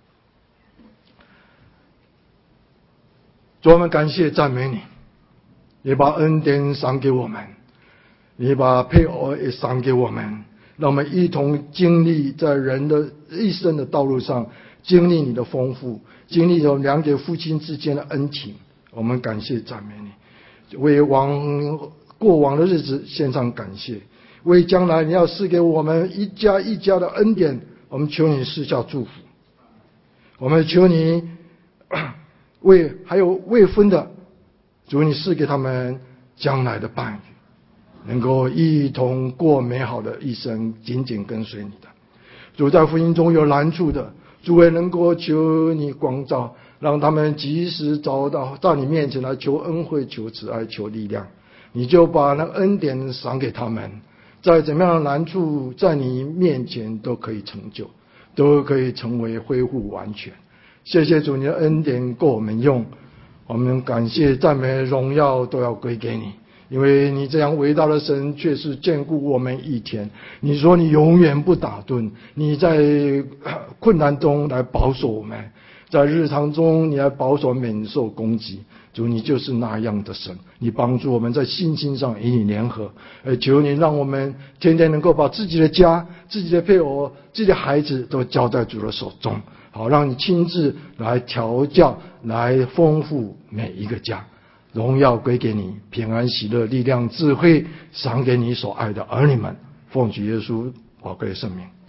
主，我们感谢赞美你，也把恩典赏给我们，你把配偶也赏给我们，让我们一同经历在人的一生的道路上，经历你的丰富，经历有两对夫妻之间的恩情。我们感谢赞美你，为往过往的日子献上感谢，为将来你要赐给我们一家一家的恩典，我们求你赐下祝福。我们求你为还有未婚的，主你赐给他们将来的伴侣，能够一同过美好的一生，紧紧跟随你的。主，在福音中有难处的，主也能够求你光照，让他们及时找到到你面前来求恩惠、求慈爱、求力量。你就把那恩典赏给他们，在怎么样的难处，在你面前都可以成就，都可以成为恢复完全。谢谢主，你的恩典够我们用，我们感谢赞美荣耀都要归给你，因为你这样伟大的神却是眷顾我们一天。你说你永远不打盹，你在困难中来保守我们，在日常中你来保守免受攻击。主，你就是那样的神，你帮助我们在信心上与你联合，而求你让我们天天能够把自己的家、自己的配偶、自己的孩子都交在主的手中，好让你亲自来调教，来丰富每一个家。荣耀归给你，平安喜乐力量智慧赏给你所爱的儿女们，奉主耶稣宝贵的圣名。